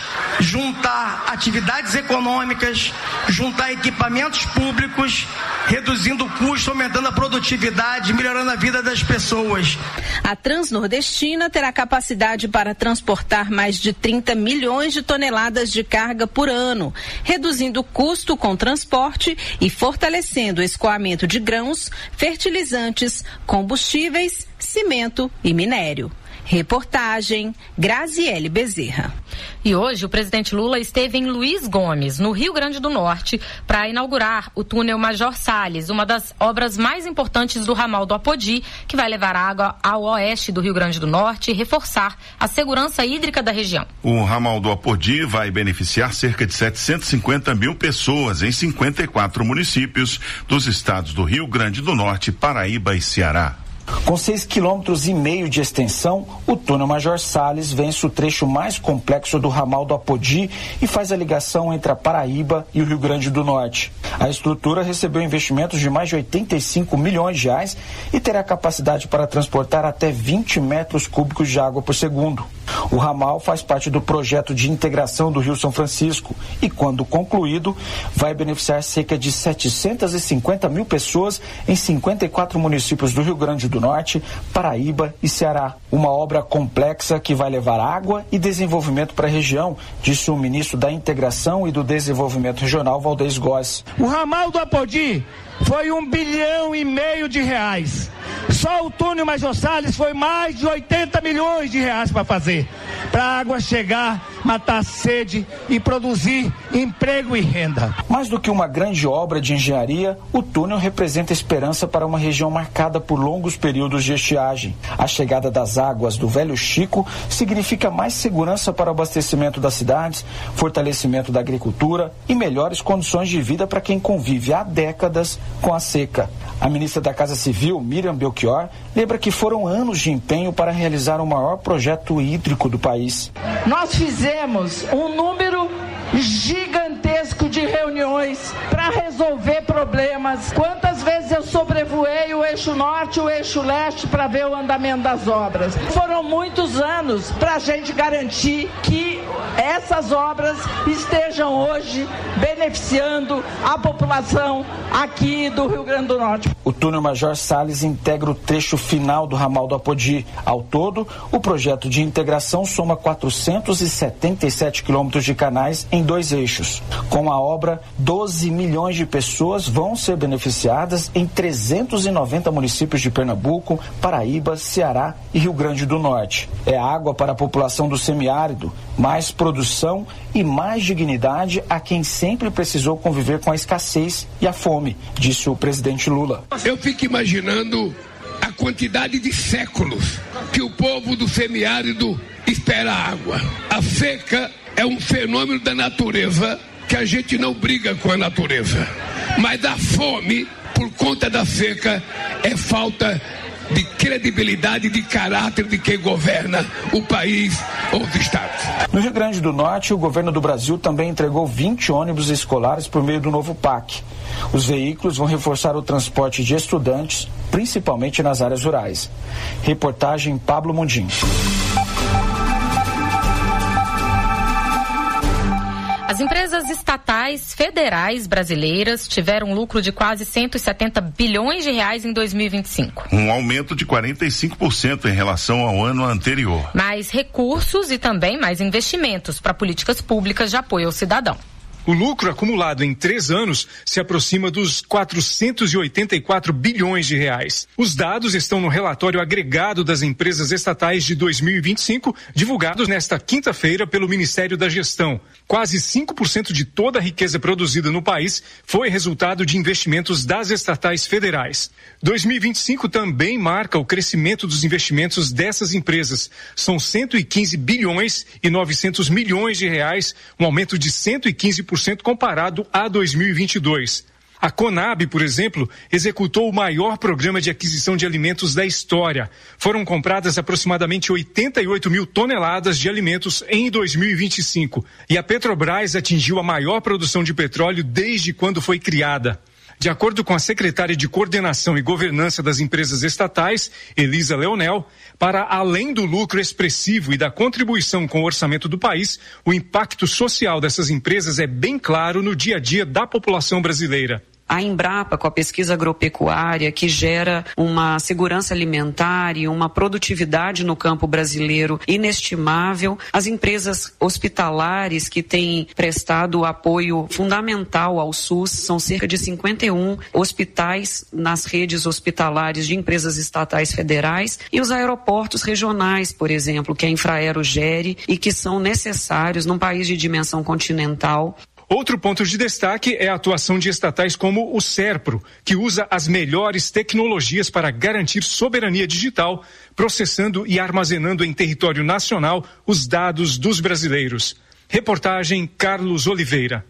juntar atividades econômicas, juntar equipamentos públicos, reduzindo o custo, aumentando a produtividade, melhorando a vida das pessoas. A Transnordestina terá capacidade para transportar mais de trinta milhões de toneladas de carga por ano, reduzindo o custo com transporte e fortalecendo o escoamento de grãos, fertilizantes, combustíveis, cimento e minério. Reportagem Graziele Bezerra. E hoje o presidente Lula esteve em Luiz Gomes, no Rio Grande do Norte, para inaugurar o túnel Major Salles, uma das obras mais importantes do ramal do Apodi, que vai levar água ao oeste do Rio Grande do Norte e reforçar a segurança hídrica da região. O ramal do Apodi vai beneficiar cerca de setecentos e cinquenta mil pessoas em cinquenta e quatro municípios dos estados do Rio Grande do Norte, Paraíba e Ceará. Com seis quilômetros e meio de extensão, o túnel Major Salles vence o trecho mais complexo do ramal do Apodi e faz a ligação entre a Paraíba e o Rio Grande do Norte. A estrutura recebeu investimentos de mais de oitenta e cinco milhões de reais e terá capacidade para transportar até vinte metros cúbicos de água por segundo. O ramal faz parte do projeto de integração do Rio São Francisco e, quando concluído, vai beneficiar cerca de setecentos e cinquenta mil pessoas em cinquenta e quatro municípios do Rio Grande do Norte, Paraíba e Ceará. Uma obra complexa que vai levar água e desenvolvimento para a região, disse o ministro da Integração e do Desenvolvimento Regional, Valdez Góes. O ramal do Apodi foi um bilhão e meio de reais. Só o túnel Major Salles foi mais de oitenta milhões de reais para fazer. Para a água chegar, matar a sede e produzir emprego e renda. Mais do que uma grande obra de engenharia, o túnel representa esperança para uma região marcada por longos períodos de estiagem. A chegada das águas do Velho Chico significa mais segurança para o abastecimento das cidades, fortalecimento da agricultura e melhores condições de vida para quem convive há décadas com a seca. A ministra da Casa Civil, Miriam Belchior, lembra que foram anos de empenho para realizar o maior projeto hídrico do país. Nós fizemos um número gigantesco de reuniões para resolver problemas. Quantas vezes eu sobrevoei o eixo norte e o eixo leste para ver o andamento das obras? Foram muitos anos para a gente garantir que essas obras estejam hoje beneficiando a população aqui do Rio Grande do Norte. O túnel Major Salles integra o trecho final do ramal do Apodi. Ao todo, o projeto de integração soma quatrocentos e setenta e sete quilômetros de canais em dois eixos. Com a obra, doze milhões de pessoas vão ser beneficiadas em trezentos e noventa municípios de Pernambuco, Paraíba, Ceará e Rio Grande do Norte. É água para a população do semiárido, mais produção e mais dignidade a quem sempre precisou conviver com a escassez e a fome, disse o presidente Lula. Eu fico imaginando a quantidade de séculos que o povo do semiárido espera água. A seca é um fenômeno da natureza que a gente não briga com a natureza. Mas a fome, por conta da seca, é falta de credibilidade, de caráter de quem governa o país ou os estados. No Rio Grande do Norte, o governo do Brasil também entregou vinte ônibus escolares por meio do novo P A C. Os veículos vão reforçar o transporte de estudantes, principalmente nas áreas rurais. Reportagem Pablo Mundim. As empresas estatais federais brasileiras tiveram um lucro de quase cento e setenta bilhões de reais em dois mil e vinte e cinco. Um aumento de quarenta e cinco por cento em relação ao ano anterior. Mais recursos e também mais investimentos para políticas públicas de apoio ao cidadão. O lucro acumulado em três anos se aproxima dos quatrocentos e oitenta e quatro bilhões de reais. Os dados estão no relatório agregado das empresas estatais de dois mil e vinte e cinco, divulgados nesta quinta-feira pelo Ministério da Gestão. Quase cinco por cento de toda a riqueza produzida no país foi resultado de investimentos das estatais federais. dois mil e vinte e cinco também marca o crescimento dos investimentos dessas empresas. São cento e quinze bilhões e novecentos milhões de reais, um aumento de cento e quinze por cento comparado a dois mil e vinte e dois. A Conab, por exemplo, executou o maior programa de aquisição de alimentos da história. Foram compradas aproximadamente oitenta e oito mil toneladas de alimentos em dois mil e vinte e cinco. E a Petrobras atingiu a maior produção de petróleo desde quando foi criada. De acordo com a secretária de Coordenação e Governança das Empresas Estatais, Elisa Leonel, para além do lucro expressivo e da contribuição com o orçamento do país, o impacto social dessas empresas é bem claro no dia a dia da população brasileira. A Embrapa, com a pesquisa agropecuária, que gera uma segurança alimentar e uma produtividade no campo brasileiro inestimável. As empresas hospitalares que têm prestado apoio fundamental ao SUS, são cerca de cinquenta e um hospitais nas redes hospitalares de empresas estatais federais, e os aeroportos regionais, por exemplo, que a Infraero gere e que são necessários num país de dimensão continental. Outro ponto de destaque é a atuação de estatais como o SERPRO, que usa as melhores tecnologias para garantir soberania digital, processando e armazenando em território nacional os dados dos brasileiros. Reportagem Carlos Oliveira.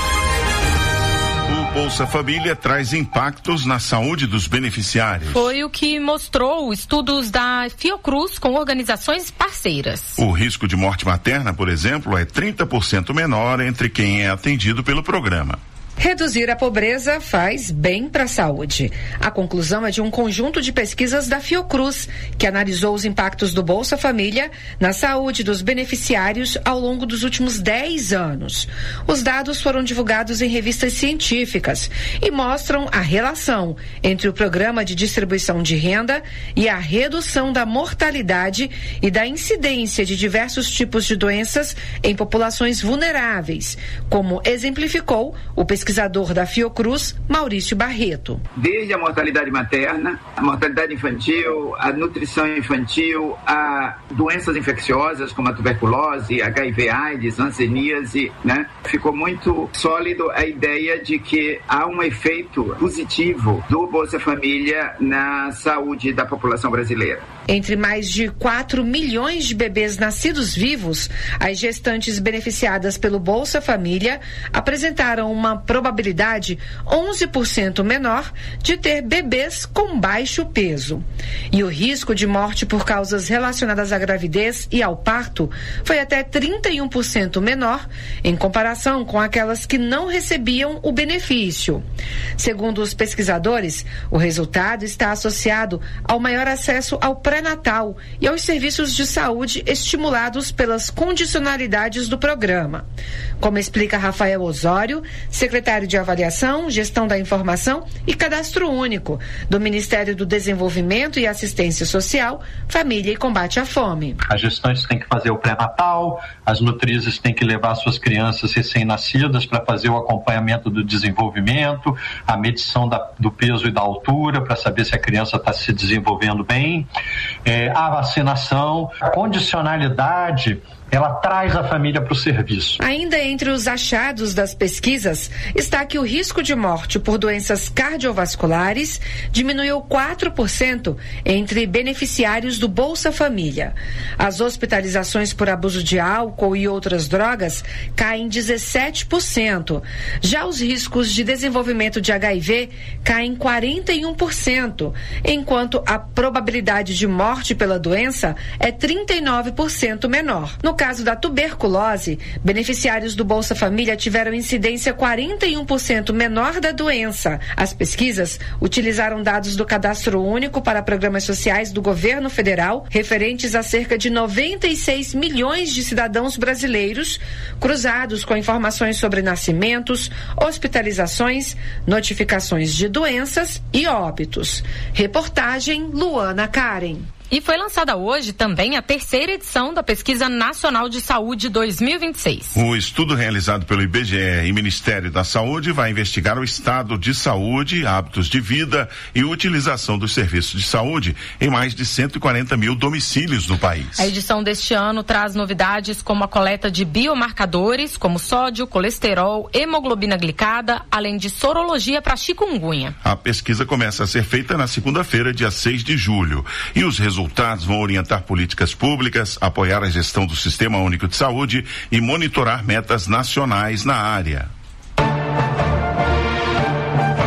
O Bolsa Família traz impactos na saúde dos beneficiários. Foi o que mostrou estudos da Fiocruz com organizações parceiras. O risco de morte materna, por exemplo, é trinta por cento menor entre quem é atendido pelo programa. Reduzir a pobreza faz bem para a saúde. A conclusão é de um conjunto de pesquisas da Fiocruz, que analisou os impactos do Bolsa Família na saúde dos beneficiários ao longo dos últimos dez anos. Os dados foram divulgados em revistas científicas e mostram a relação entre o programa de distribuição de renda e a redução da mortalidade e da incidência de diversos tipos de doenças em populações vulneráveis, como exemplificou o pesquisador pesquisador da Fiocruz, Maurício Barreto. Desde a mortalidade materna, a mortalidade infantil, a nutrição infantil, a doenças infecciosas como a tuberculose, H I V AIDS, hanseníase, né? Ficou muito sólido a ideia de que há um efeito positivo do Bolsa Família na saúde da população brasileira. Entre mais de quatro milhões de bebês nascidos vivos, as gestantes beneficiadas pelo Bolsa Família apresentaram uma probabilidade onze por cento menor de ter bebês com baixo peso. E o risco de morte por causas relacionadas à gravidez e ao parto foi até trinta e um por cento menor em comparação com aquelas que não recebiam o benefício. Segundo os pesquisadores, o resultado está associado ao maior acesso ao pré-natal e aos serviços de saúde estimulados pelas condicionalidades do programa. Como explica Rafael Osório, secretário de Avaliação, Gestão da Informação e Cadastro Único do Ministério do Desenvolvimento e Assistência Social, Família e Combate à Fome. As gestantes têm que fazer o pré-natal, as nutrizes têm que levar suas crianças recém-nascidas para fazer o acompanhamento do desenvolvimento, a medição da, do peso e da altura para saber se a criança está se desenvolvendo bem, é, a vacinação, a condicionalidade. Ela traz a família para o serviço. Ainda entre os achados das pesquisas está que o risco de morte por doenças cardiovasculares diminuiu quatro por cento entre beneficiários do Bolsa Família. As hospitalizações por abuso de álcool e outras drogas caem dezessete por cento. Já os riscos de desenvolvimento de H I V caem quarenta e um por cento, enquanto a probabilidade de morte pela doença é trinta e nove por cento menor. No caso da tuberculose, beneficiários do Bolsa Família tiveram incidência quarenta e um por cento menor da doença. As pesquisas utilizaram dados do Cadastro Único para programas sociais do governo federal, referentes a cerca de noventa e seis milhões de cidadãos brasileiros, cruzados com informações sobre nascimentos, hospitalizações, notificações de doenças e óbitos. Reportagem Luana Karen. E foi lançada hoje também a terceira edição da Pesquisa Nacional de Saúde dois mil e vinte e seis. O estudo realizado pelo I B G E e Ministério da Saúde vai investigar o estado de saúde, hábitos de vida e utilização dos serviços de saúde em mais de cento e quarenta mil domicílios no país. A edição deste ano traz novidades como a coleta de biomarcadores, como sódio, colesterol, hemoglobina glicada, além de sorologia para chikungunya. A pesquisa começa a ser feita na segunda-feira, dia seis de julho, e os resultados Os resultados vão orientar políticas públicas, apoiar a gestão do Sistema Único de Saúde e monitorar metas nacionais na área. O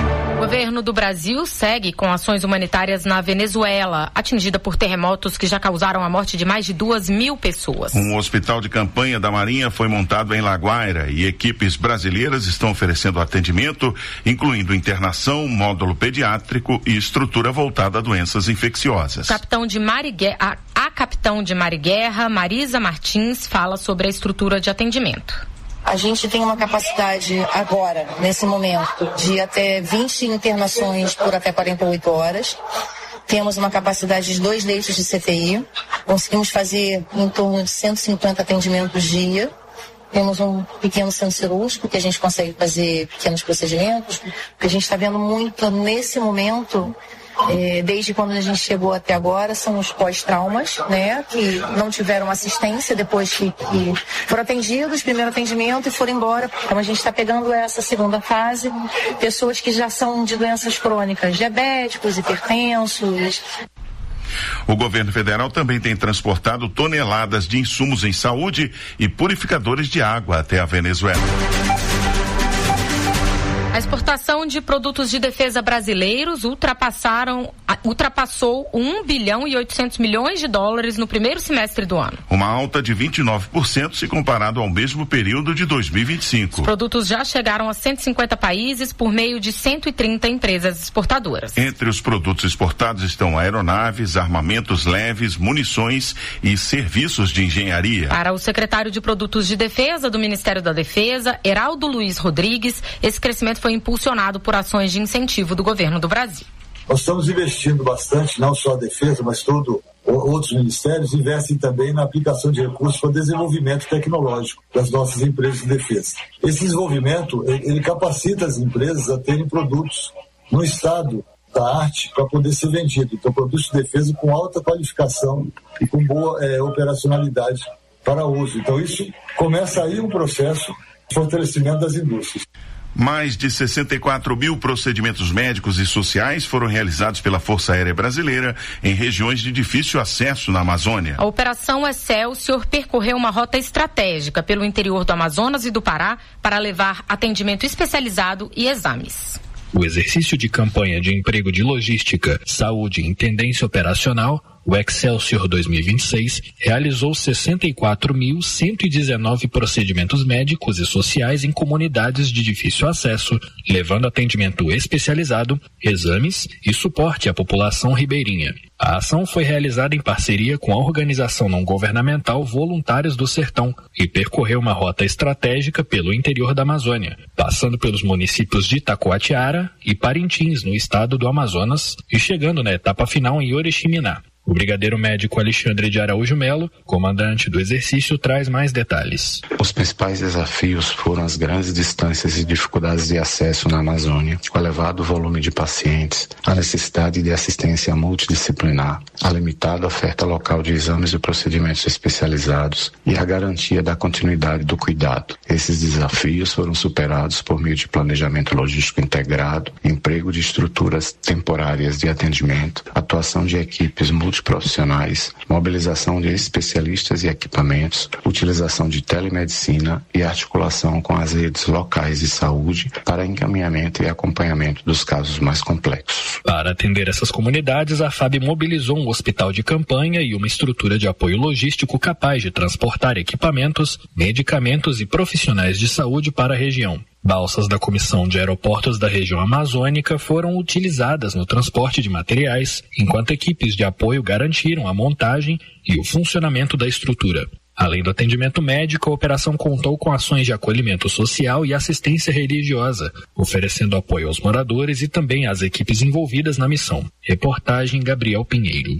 governo do Brasil segue com ações humanitárias na Venezuela, atingida por terremotos que já causaram a morte de mais de duas mil pessoas. Um hospital de campanha da Marinha foi montado em La Guaira e equipes brasileiras estão oferecendo atendimento, incluindo internação, módulo pediátrico e estrutura voltada a doenças infecciosas. Capitão de Mariguerra, a, a capitão de Mariguerra, Marisa Martins, fala sobre a estrutura de atendimento. A gente tem uma capacidade agora, nesse momento, de até vinte internações por até quarenta e oito horas. Temos uma capacidade de dois leitos de C T I. Conseguimos fazer em torno de cento e cinquenta atendimentos dia. Temos um pequeno centro cirúrgico que a gente consegue fazer pequenos procedimentos. O que a gente está vendo muito nesse momento, é, desde quando a gente chegou até agora, são os pós-traumas, né, que não tiveram assistência depois que, que foram atendidos, primeiro atendimento e foram embora. Então a gente está pegando essa segunda fase, pessoas que já são de doenças crônicas, diabéticos, hipertensos. O governo federal também tem transportado toneladas de insumos em saúde e purificadores de água até a Venezuela. A exportação de produtos de defesa brasileiros ultrapassaram, ultrapassou um bilhão e oitocentos milhões de dólares no primeiro semestre do ano. Uma alta de vinte e nove por cento se comparado ao mesmo período de dois mil e vinte e cinco. Os produtos já chegaram a cento e cinquenta países por meio de cento e trinta empresas exportadoras. Entre os produtos exportados estão aeronaves, armamentos leves, munições e serviços de engenharia. Para o secretário de Produtos de Defesa do Ministério da Defesa, Heraldo Luiz Rodrigues, esse crescimento foi impulsionado por ações de incentivo do governo do Brasil. Nós estamos investindo bastante, não só a defesa, mas todos outros ministérios investem também na aplicação de recursos para desenvolvimento tecnológico das nossas empresas de defesa. Esse desenvolvimento, ele capacita as empresas a terem produtos no estado da arte para poder ser vendido. Então, produtos de defesa com alta qualificação e com boa é, operacionalidade para uso. Então, isso começa aí um processo de fortalecimento das indústrias. Mais de sessenta e quatro mil procedimentos médicos e sociais foram realizados pela Força Aérea Brasileira em regiões de difícil acesso na Amazônia. A Operação Excelsior percorreu uma rota estratégica pelo interior do Amazonas e do Pará para levar atendimento especializado e exames. O exercício de campanha de emprego de logística, saúde e intendência operacional, o Excelsior dois mil e vinte e seis, realizou sessenta e quatro mil cento e dezenove procedimentos médicos e sociais em comunidades de difícil acesso, levando atendimento especializado, exames e suporte à população ribeirinha. A ação foi realizada em parceria com a organização não governamental Voluntários do Sertão e percorreu uma rota estratégica pelo interior da Amazônia, passando pelos municípios de Itacoatiara e Parintins, no estado do Amazonas, e chegando na etapa final em Oriximiná. O brigadeiro médico Alexandre de Araújo Melo, comandante do exercício, traz mais detalhes. Os principais desafios foram as grandes distâncias e dificuldades de acesso na Amazônia, o elevado volume de pacientes, a necessidade de assistência multidisciplinar, a limitada oferta local de exames e procedimentos especializados e a garantia da continuidade do cuidado. Esses desafios foram superados por meio de planejamento logístico integrado, emprego de estruturas temporárias de atendimento, atuação de equipes multidisciplinares profissionais, mobilização de especialistas e equipamentos, utilização de telemedicina e articulação com as redes locais de saúde para encaminhamento e acompanhamento dos casos mais complexos. Para atender essas comunidades, a F A B mobilizou um hospital de campanha e uma estrutura de apoio logístico capaz de transportar equipamentos, medicamentos e profissionais de saúde para a região. Balsas da Comissão de Aeroportos da região amazônica foram utilizadas no transporte de materiais, enquanto equipes de apoio garantiram a montagem e o funcionamento da estrutura. Além do atendimento médico, a operação contou com ações de acolhimento social e assistência religiosa, oferecendo apoio aos moradores e também às equipes envolvidas na missão. Reportagem Gabriel Pinheiro.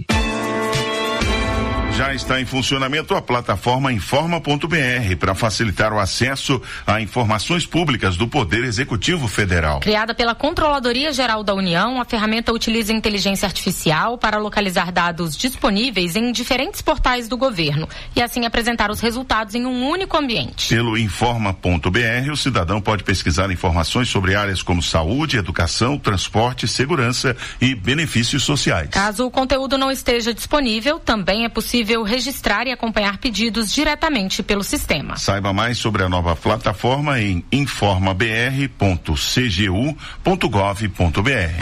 Já está em funcionamento a plataforma informa ponto b r para facilitar o acesso a informações públicas do Poder Executivo Federal. Criada pela Controladoria Geral da União, a ferramenta utiliza inteligência artificial para localizar dados disponíveis em diferentes portais do governo e assim apresentar os resultados em um único ambiente. Pelo informa ponto b r, o cidadão pode pesquisar informações sobre áreas como saúde, educação, transporte, segurança e benefícios sociais. Caso o conteúdo não esteja disponível, também é possível possível registrar e acompanhar pedidos diretamente pelo sistema. Saiba mais sobre a nova plataforma em informa b r ponto c g u ponto gov ponto b r.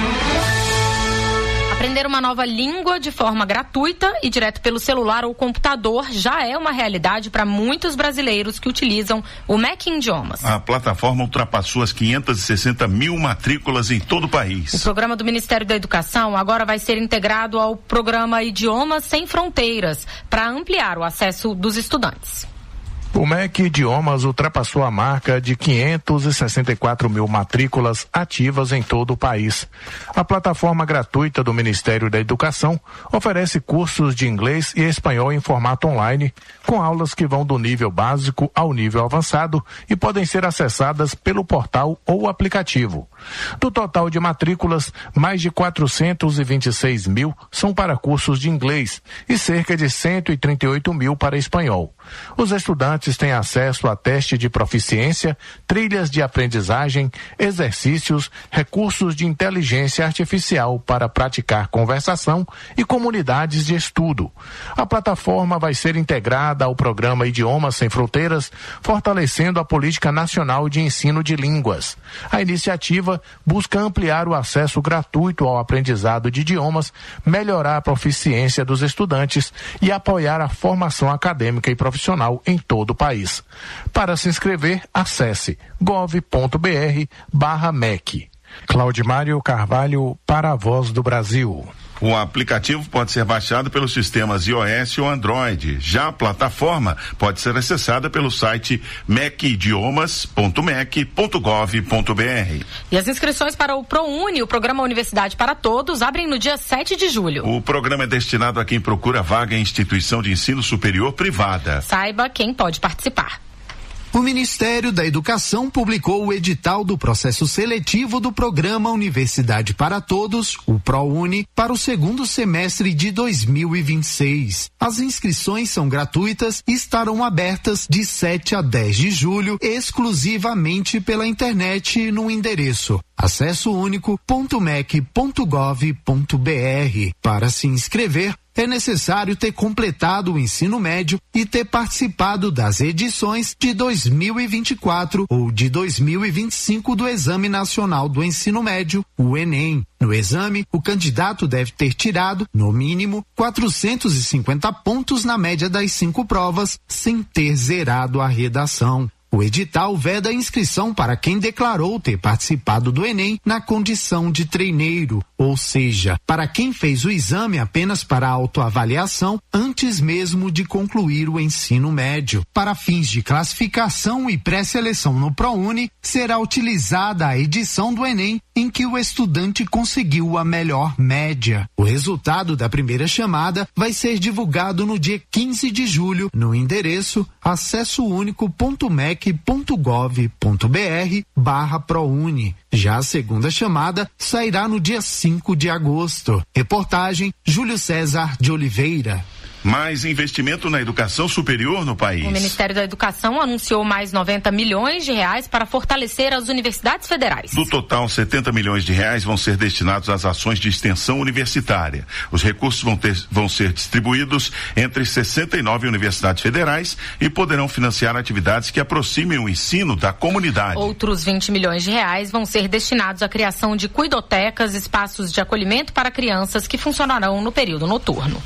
Aprender uma nova língua de forma gratuita e direto pelo celular ou computador já é uma realidade para muitos brasileiros que utilizam o M E C Idiomas. A plataforma ultrapassou as quinhentas e sessenta mil matrículas em todo o país. O programa do Ministério da Educação agora vai ser integrado ao programa Idiomas Sem Fronteiras para ampliar o acesso dos estudantes. O M E C Idiomas ultrapassou a marca de quinhentas e sessenta e quatro mil matrículas ativas em todo o país. A plataforma gratuita do Ministério da Educação oferece cursos de inglês e espanhol em formato online, com aulas que vão do nível básico ao nível avançado e podem ser acessadas pelo portal ou aplicativo. Do total de matrículas, mais de quatrocentos e vinte e seis mil são para cursos de inglês e cerca de cento e trinta e oito mil para espanhol. Os estudantes têm acesso a teste de proficiência, trilhas de aprendizagem, exercícios, recursos de inteligência artificial para praticar conversação e comunidades de estudo. A plataforma vai ser integrada ao programa Idiomas Sem Fronteiras, fortalecendo a política nacional de ensino de línguas. A iniciativa busca ampliar o acesso gratuito ao aprendizado de idiomas, melhorar a proficiência dos estudantes e apoiar a formação acadêmica e profissional em todo o país. Para se inscrever, acesse gov ponto b r barra M E C. Claudimário Carvalho para a Voz do Brasil. O aplicativo pode ser baixado pelos sistemas iOS ou Android. Já a plataforma pode ser acessada pelo site mecidiomas ponto mec ponto gov ponto b r. E as inscrições para o ProUni, o Programa Universidade para Todos, abrem no dia sete de julho. O programa é destinado a quem procura vaga em instituição de ensino superior privada. Saiba quem pode participar. O Ministério da Educação publicou o edital do processo seletivo do Programa Universidade para Todos, o ProUni, para o segundo semestre de dois mil e vinte e seis. As inscrições são gratuitas e estarão abertas de sete a dez de julho, exclusivamente pela internet no endereço acesso único ponto mec ponto gov ponto b r. Para se inscrever, é necessário ter completado o ensino médio e ter participado das edições de dois mil e vinte e quatro ou de dois mil e vinte e cinco do Exame Nacional do Ensino Médio, o Enem. No exame, o candidato deve ter tirado, no mínimo, quatrocentos e cinquenta pontos na média das cinco provas, sem ter zerado a redação. O edital veda a inscrição para quem declarou ter participado do Enem na condição de treineiro, ou seja, para quem fez o exame apenas para autoavaliação antes mesmo de concluir o ensino médio. Para fins de classificação e pré-seleção no ProUni, será utilizada a edição do Enem em que o estudante conseguiu a melhor média. O resultado da primeira chamada vai ser divulgado no dia quinze de julho no endereço acesso único ponto mec ponto gov ponto b r barra ProUni. Já a segunda chamada sairá no dia cinco de agosto. Reportagem Júlio César de Oliveira. Mais investimento na educação superior no país. O Ministério da Educação anunciou mais noventa milhões de reais para fortalecer as universidades federais. Do total, setenta milhões de reais vão ser destinados às ações de extensão universitária. Os recursos vão, ter, vão ser distribuídos entre sessenta e nove universidades federais e poderão financiar atividades que aproximem o ensino da comunidade. Outros vinte milhões de reais vão ser destinados à criação de cuidotecas, espaços de acolhimento para crianças que funcionarão no período noturno.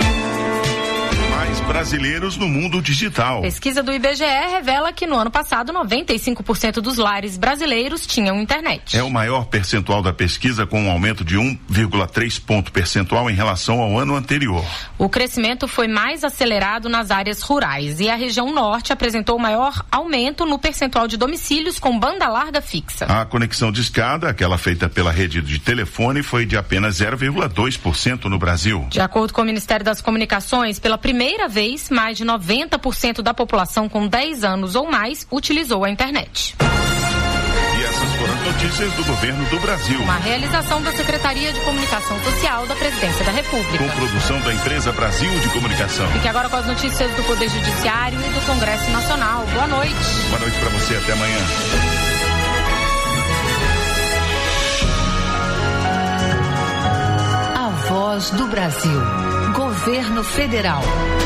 Mais brasileiros no mundo digital. Pesquisa do I B G E revela que no ano passado noventa e cinco por cento dos lares brasileiros tinham internet. É o maior percentual da pesquisa, com um aumento de um vírgula três ponto percentual em relação ao ano anterior. O crescimento foi mais acelerado nas áreas rurais e a região norte apresentou o maior aumento no percentual de domicílios com banda larga fixa. A conexão de escada, aquela feita pela rede de telefone, foi de apenas zero vírgula dois por cento no Brasil. De acordo com o Ministério das Comunicações, pela primeira Primeira vez, mais de noventa por cento da população com dez anos ou mais utilizou a internet. E essas foram as notícias do governo do Brasil. Uma realização da Secretaria de Comunicação Social da Presidência da República. Com produção da empresa Brasil de Comunicação. Fique agora com as notícias do Poder Judiciário e do Congresso Nacional. Boa noite. Boa noite para você, até amanhã. A Voz do Brasil. Governo Governo Federal.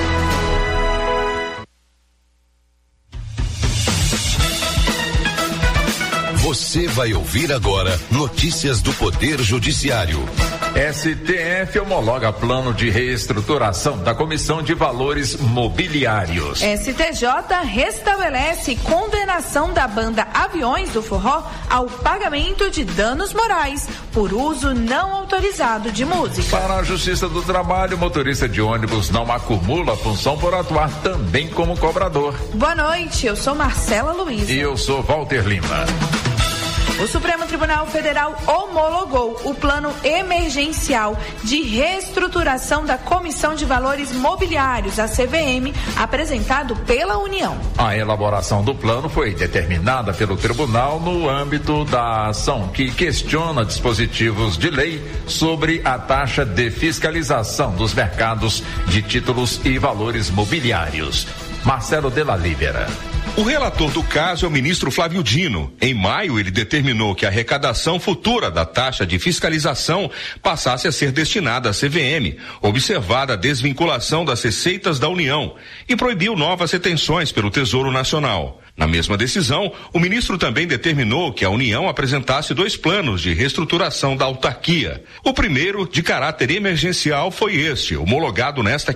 Você vai ouvir agora notícias do Poder Judiciário. S T F homologa plano de reestruturação da Comissão de Valores Mobiliários. S T J restabelece condenação da banda Aviões do Forró ao pagamento de danos morais por uso não autorizado de música. Para a Justiça do Trabalho, motorista de ônibus não acumula função por atuar também como cobrador. Boa noite, eu sou Marcela Luiz. E eu sou Walter Lima. O Supremo Tribunal Federal homologou o plano emergencial de reestruturação da Comissão de Valores Mobiliários, a C V M, apresentado pela União. A elaboração do plano foi determinada pelo tribunal no âmbito da ação que questiona dispositivos de lei sobre a taxa de fiscalização dos mercados de títulos e valores mobiliários. Marcelo de la Libera. O relator do caso é o ministro Flávio Dino. Em maio, ele determinou que a arrecadação futura da taxa de fiscalização passasse a ser destinada à C V M, observada a desvinculação das receitas da União, e proibiu novas retenções pelo Tesouro Nacional. Na mesma decisão, o ministro também determinou que a União apresentasse dois planos de reestruturação da autarquia. O primeiro, de caráter emergencial, foi este, homologado nesta